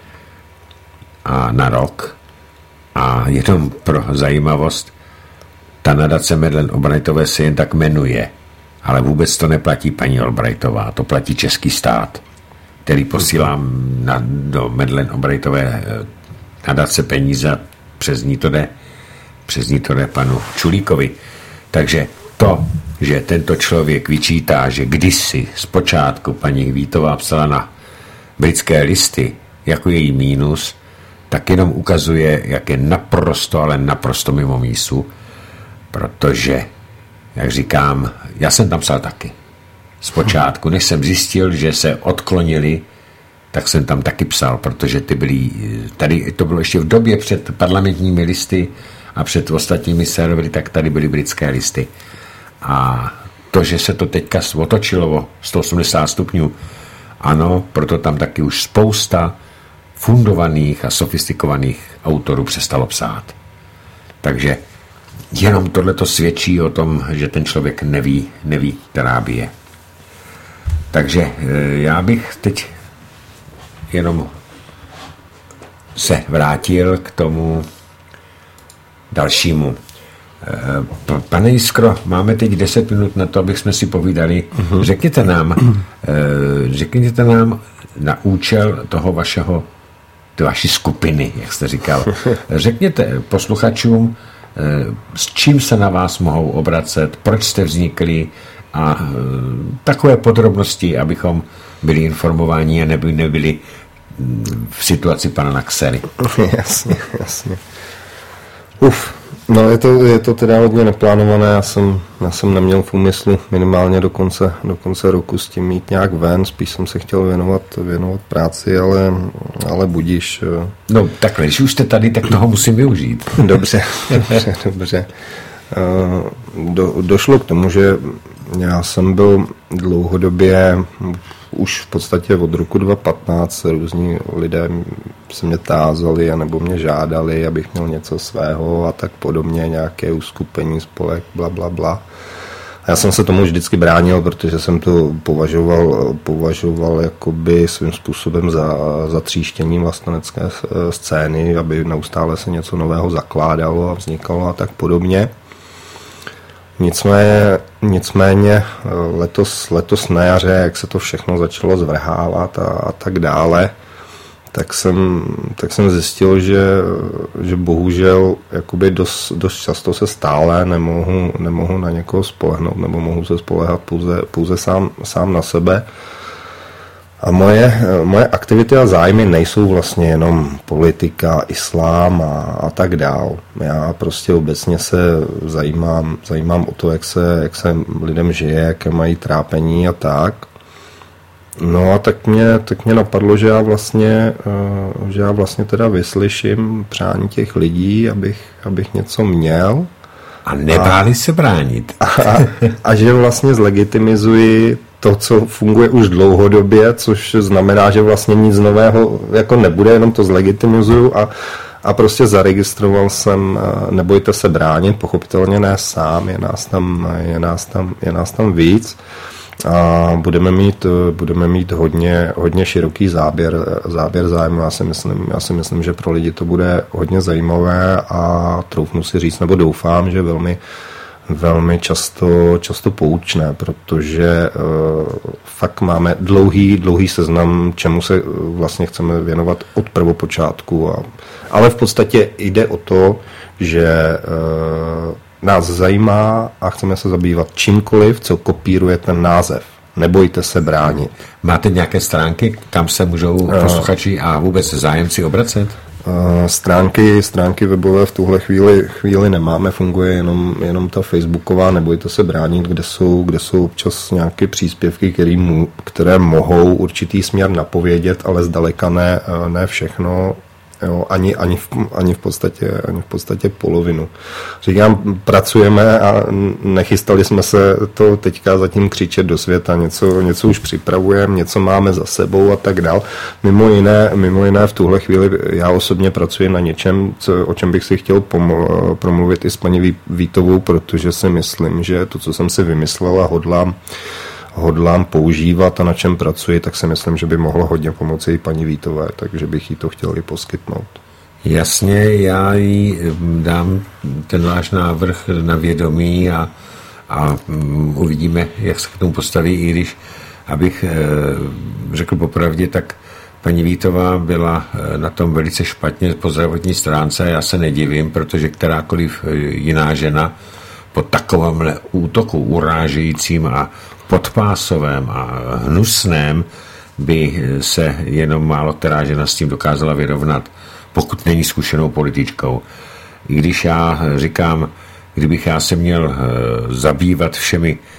a na rok. A jenom pro zajímavost, ta nadace Madeleine Albrightové se jen tak jmenuje, ale vůbec to neplatí paní Albrightová, to platí český stát, který posílám na, do Madeleine Albrightové nadace peníze, přes ní to jde, přes ní to jde panu Čulíkovi. Takže to, že tento člověk vyčítá, že kdysi zpočátku paní Vítová psala na britské listy jako její mínus, tak jenom ukazuje, jak je naprosto, ale naprosto mimo mísu, protože, jak říkám, já jsem tam psal taky. zpočátku. Než jsem zjistil, že se odklonili, tak jsem tam taky psal, protože ty byly, tady to bylo ještě v době před parlamentními listy a před ostatními servery, tak tady byly britské listy. A to, že se to teďka otočilo o sto osmdesát stupňů, ano, proto tam taky už spousta fundovaných a sofistikovaných autorů přestalo psát. Takže jenom tohleto svědčí o tom, že ten člověk neví, neví, která by je. Takže já bych teď jenom se vrátil k tomu dalšímu. Pane Jiskro, máme teď deset minut na to, abych jsme si povídali. Uh-huh. Řekněte nám, řekněte nám na účel toho vašeho, té vaší skupiny, jak jste říkal. Řekněte posluchačům, s čím se na vás mohou obracet, proč jste vznikli a takové podrobnosti, abychom byli informováni a nebyli, nebyli v situaci pana Naxery. Jasně, jasně. Uf, no je to, je to teda hodně neplánované, já jsem, já jsem neměl v úmyslu minimálně do konce, do konce roku s tím mít nějak ven, spíš jsem se chtěl věnovat, věnovat práci, ale, ale budíš. No takhle, když už jste tady, tak toho musím využít. Dobře, dobře, dobře. Do, došlo k tomu, že já jsem byl dlouhodobě, už v podstatě od roku dva tisíce patnáct různí lidé se mě tázali anebo mě žádali, abych měl něco svého a tak podobně, nějaké uskupení, spolek, bla, bla, bla. A já jsem se tomu vždycky bránil, protože jsem to považoval, považoval jakoby svým způsobem za, za tříštění vlastenecké scény, aby neustále se něco nového zakládalo a vznikalo a tak podobně. Nicméně, nicméně letos, letos na jaře, jak se to všechno začalo zvrhávat a, a tak dále, tak jsem, tak jsem zjistil, že, že bohužel jakoby dost, dost často se stále nemohu, nemohu na někoho spolehnout, nebo mohu se spolehat pouze, pouze sám, sám na sebe. A moje, moje aktivity a zájmy nejsou vlastně jenom politika, islám a, a tak dál. Já prostě obecně se zajímám, zajímám o to, jak se, jak se lidem žije, jaké mají trápení a tak. No a tak mě, tak mě napadlo, že já vlastně, že já vlastně teda vyslyším přání těch lidí, abych, abych něco měl. A nebáli a, se bránit. A, a že vlastně zlegitimizuji to, co funguje už dlouhodobě, což znamená, že vlastně nic nového jako nebude, jenom to zlegitimizuju a, a prostě zaregistroval jsem Nebojte se bránit, pochopitelně ne sám, je nás tam, je nás tam, je nás tam víc a budeme mít, budeme mít hodně, hodně široký záběr, záběr zájmu. Já si myslím, já si myslím, že pro lidi to bude hodně zajímavé a troufnu si říct, nebo doufám, že velmi velmi často, často poučné, protože uh, fakt máme dlouhý, dlouhý seznam, čemu se vlastně chceme věnovat od prvopočátku. A, ale v podstatě jde o to, že uh, nás zajímá a chceme se zabývat čímkoliv, co kopíruje ten název. Nebojte se bránit. Máte nějaké stránky, kam se můžou posluchači a vůbec zájemci obracet? Stránky, stránky webové v tuhle chvíli, chvíli nemáme, funguje jenom, jenom ta facebooková Nebojte se bránit, kde jsou, kde jsou občas nějaké příspěvky, který mu, které mohou určitý směr napovědět, ale zdaleka ne, ne všechno. Jo, ani, ani, v, ani, v podstatě, ani v podstatě polovinu. Říkám, pracujeme a nechystali jsme se to teďka zatím křičet do světa, něco, něco už připravujeme, něco máme za sebou a tak dál. Mimo jiné, mimo jiné v tuhle chvíli já osobně pracuji na něčem, co, o čem bych si chtěl poml- promluvit i s paní Vítovou, protože si myslím, že to, co jsem si vymyslel a hodlám hodlám používat a na čem pracuji, tak si myslím, že by mohlo hodně pomoci i paní Vítové, takže bych jí to chtěl i poskytnout. Jasně, já jí dám ten váš návrh na vědomí a, a uvidíme, jak se k tomu postaví, i když, abych řekl popravdě, tak paní Vítová byla na tom velice špatně po zdravotní stránce a já se nedivím, protože kterákoliv jiná žena po takovémhle útoku urážejícím a podpásovém a hnusném by se jenom málo která žena s tím dokázala vyrovnat, pokud není zkušenou političkou. I když já říkám, kdybych já se měl zabývat všemi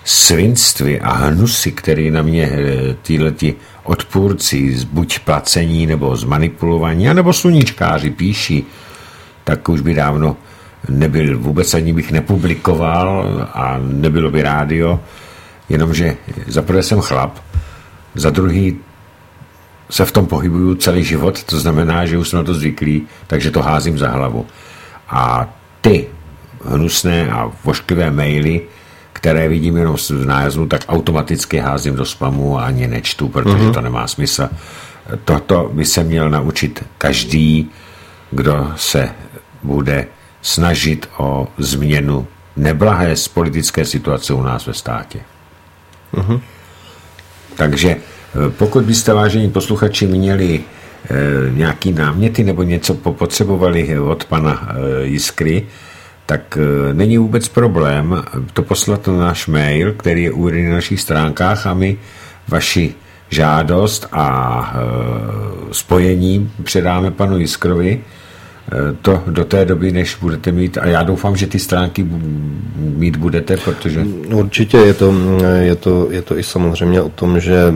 svinstvy a hnusy, které na mě týhleti odpůrci, buď placení, nebo zmanipulovaní, nebo sluníčkáři píší, tak už by dávno nebyl, vůbec ani bych nepublikoval a nebylo by rádio, jenomže za prvé jsem chlap, za druhý se v tom pohybuju celý život, to znamená, že už jsem na to zvyklý, takže to házím za hlavu. A ty hnusné a vošklivé maily, které vidím jenom v nájezdu, tak automaticky házím do spamu a ani nečtu, protože mm-hmm. to nemá smysl. Toto by se měl naučit každý, kdo se bude snažit o změnu neblahé politické situace u nás ve státě. Mm-hmm. Takže pokud byste, vážení posluchači, měli e, nějaký náměty nebo něco potřebovali od pana e, Jiskry, tak e, není vůbec problém to poslat na náš mail, který je uvedený na našich stránkách, a my vaši žádost a e, spojení předáme panu Jiskrovi. To do té doby, než budete mít, a já doufám, že ty stránky mít budete, protože... Určitě je to, je to, je to i samozřejmě o tom, že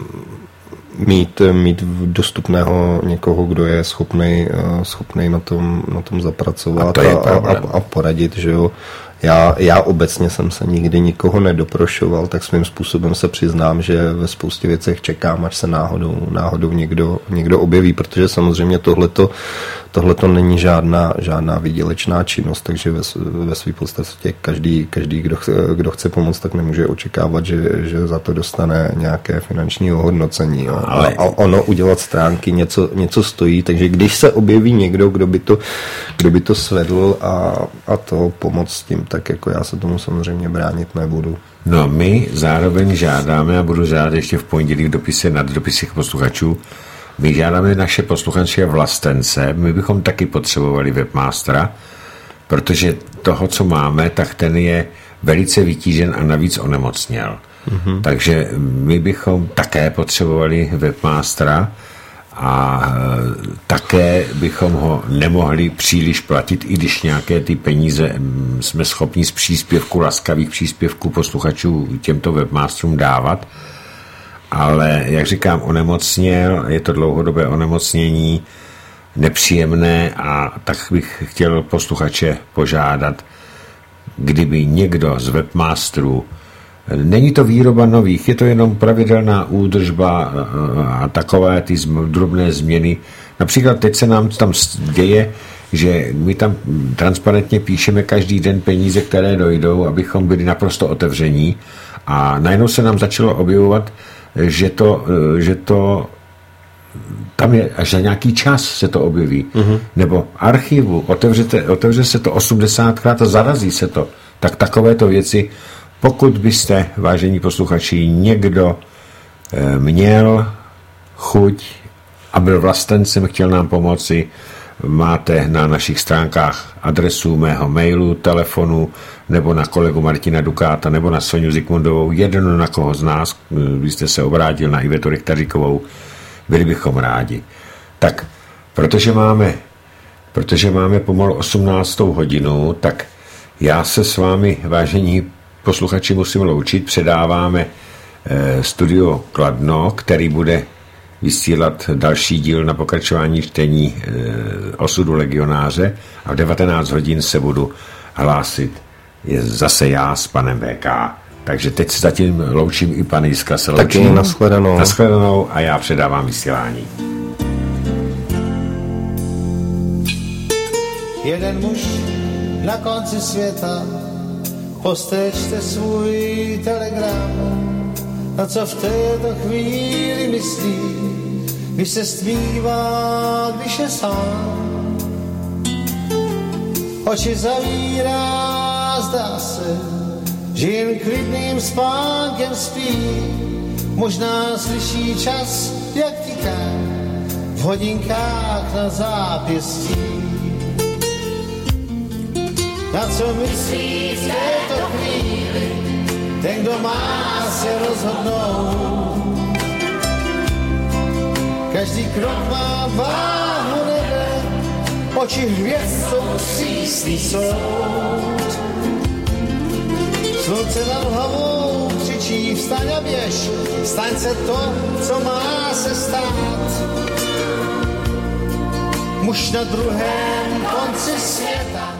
mít, mít dostupného někoho, kdo je schopný, schopný na tom, na tom zapracovat a, a, a, a poradit, že jo. Já, já obecně jsem se nikdy nikoho nedoprošoval, tak svým způsobem se přiznám, že ve spoustě věcech čekám, až se náhodou, náhodou někdo, někdo objeví, protože samozřejmě tohleto, tohleto není žádná, žádná výdělečná činnost, takže ve, ve své podstatě každý, každý kdo, chce, kdo chce pomoct, tak nemůže očekávat, že, že za to dostane nějaké finanční ohodnocení. Jo. Ale... A, a ono udělat stránky něco, něco stojí, takže když se objeví někdo, kdo by to, kdo by to svedl a, a to pomoct s tím, tak jako já se tomu samozřejmě bránit nebudu. No my zároveň žádáme, a budu žádat ještě v pondělí v dopise nad dopisech posluchačů, my žádáme naše posluchače vlastence, my bychom taky potřebovali webmastera, protože toho, co máme, tak ten je velice vytížen a navíc onemocněl. Mm-hmm. Takže my bychom také potřebovali webmastera a také bychom ho nemohli příliš platit, i když nějaké ty peníze jsme schopni z příspěvku, laskavých příspěvků posluchačů těmto webmasterům dávat. Ale, jak říkám, onemocněl, je to dlouhodobé onemocnění, nepříjemné, a tak bych chtěl posluchače požádat, kdyby někdo z webmasterů, není to výroba nových, je to jenom pravidelná údržba a takové ty drobné změny. Například teď se nám tam děje, že my tam transparentně píšeme každý den peníze, které dojdou, abychom byli naprosto otevření, a najednou se nám začalo objevovat, že to, že to tam je až za nějaký čas se to objeví. Uh-huh. Nebo archivu, otevřete, otevře se to osmdesátkrát a zarazí se to. Tak takovéto věci, pokud byste, vážení posluchači, někdo e, měl chuť a byl vlastencem, chtěl nám pomoci, máte na našich stránkách adresu mého mailu, telefonu, nebo na kolegu Martina Dukáta, nebo na Soňu Zikmundovou, jedno na koho z nás, byste se obrátil na Ivetu Richtaříkovou, byli bychom rádi. Tak, protože máme, protože máme pomalu osmnáctou hodinu, tak já se s vámi, vážení posluchači, musím loučit. Předáváme eh, studio Kladno, který bude vysílat další díl na pokračování čtení e, Osudu legionáře, a v devatenáct hodin se budu hlásit je zase já s panem V K. Takže teď se zatím loučím, i pan Jiskra se loučí. Taky nashledanou. Nashledanou a já předávám vysílání. Jeden muž na konci světa, postečte svůj telegram, na co v této chvíli myslí, když se stmívá, když je sám. Oči zavírá, zdá se, že jen klidným spánkem spí. Možná slyší čas, jak tiká v hodinkách na zápěstí. Na co myslí v této chvíli ten, kdo má se rozhodnout? Každý krok má váhu nebe, oči hvězd jsou přísný soud. Slunce nad hlavou vstaň a běž, staň se to, co má se stát. Muž na druhém konci světa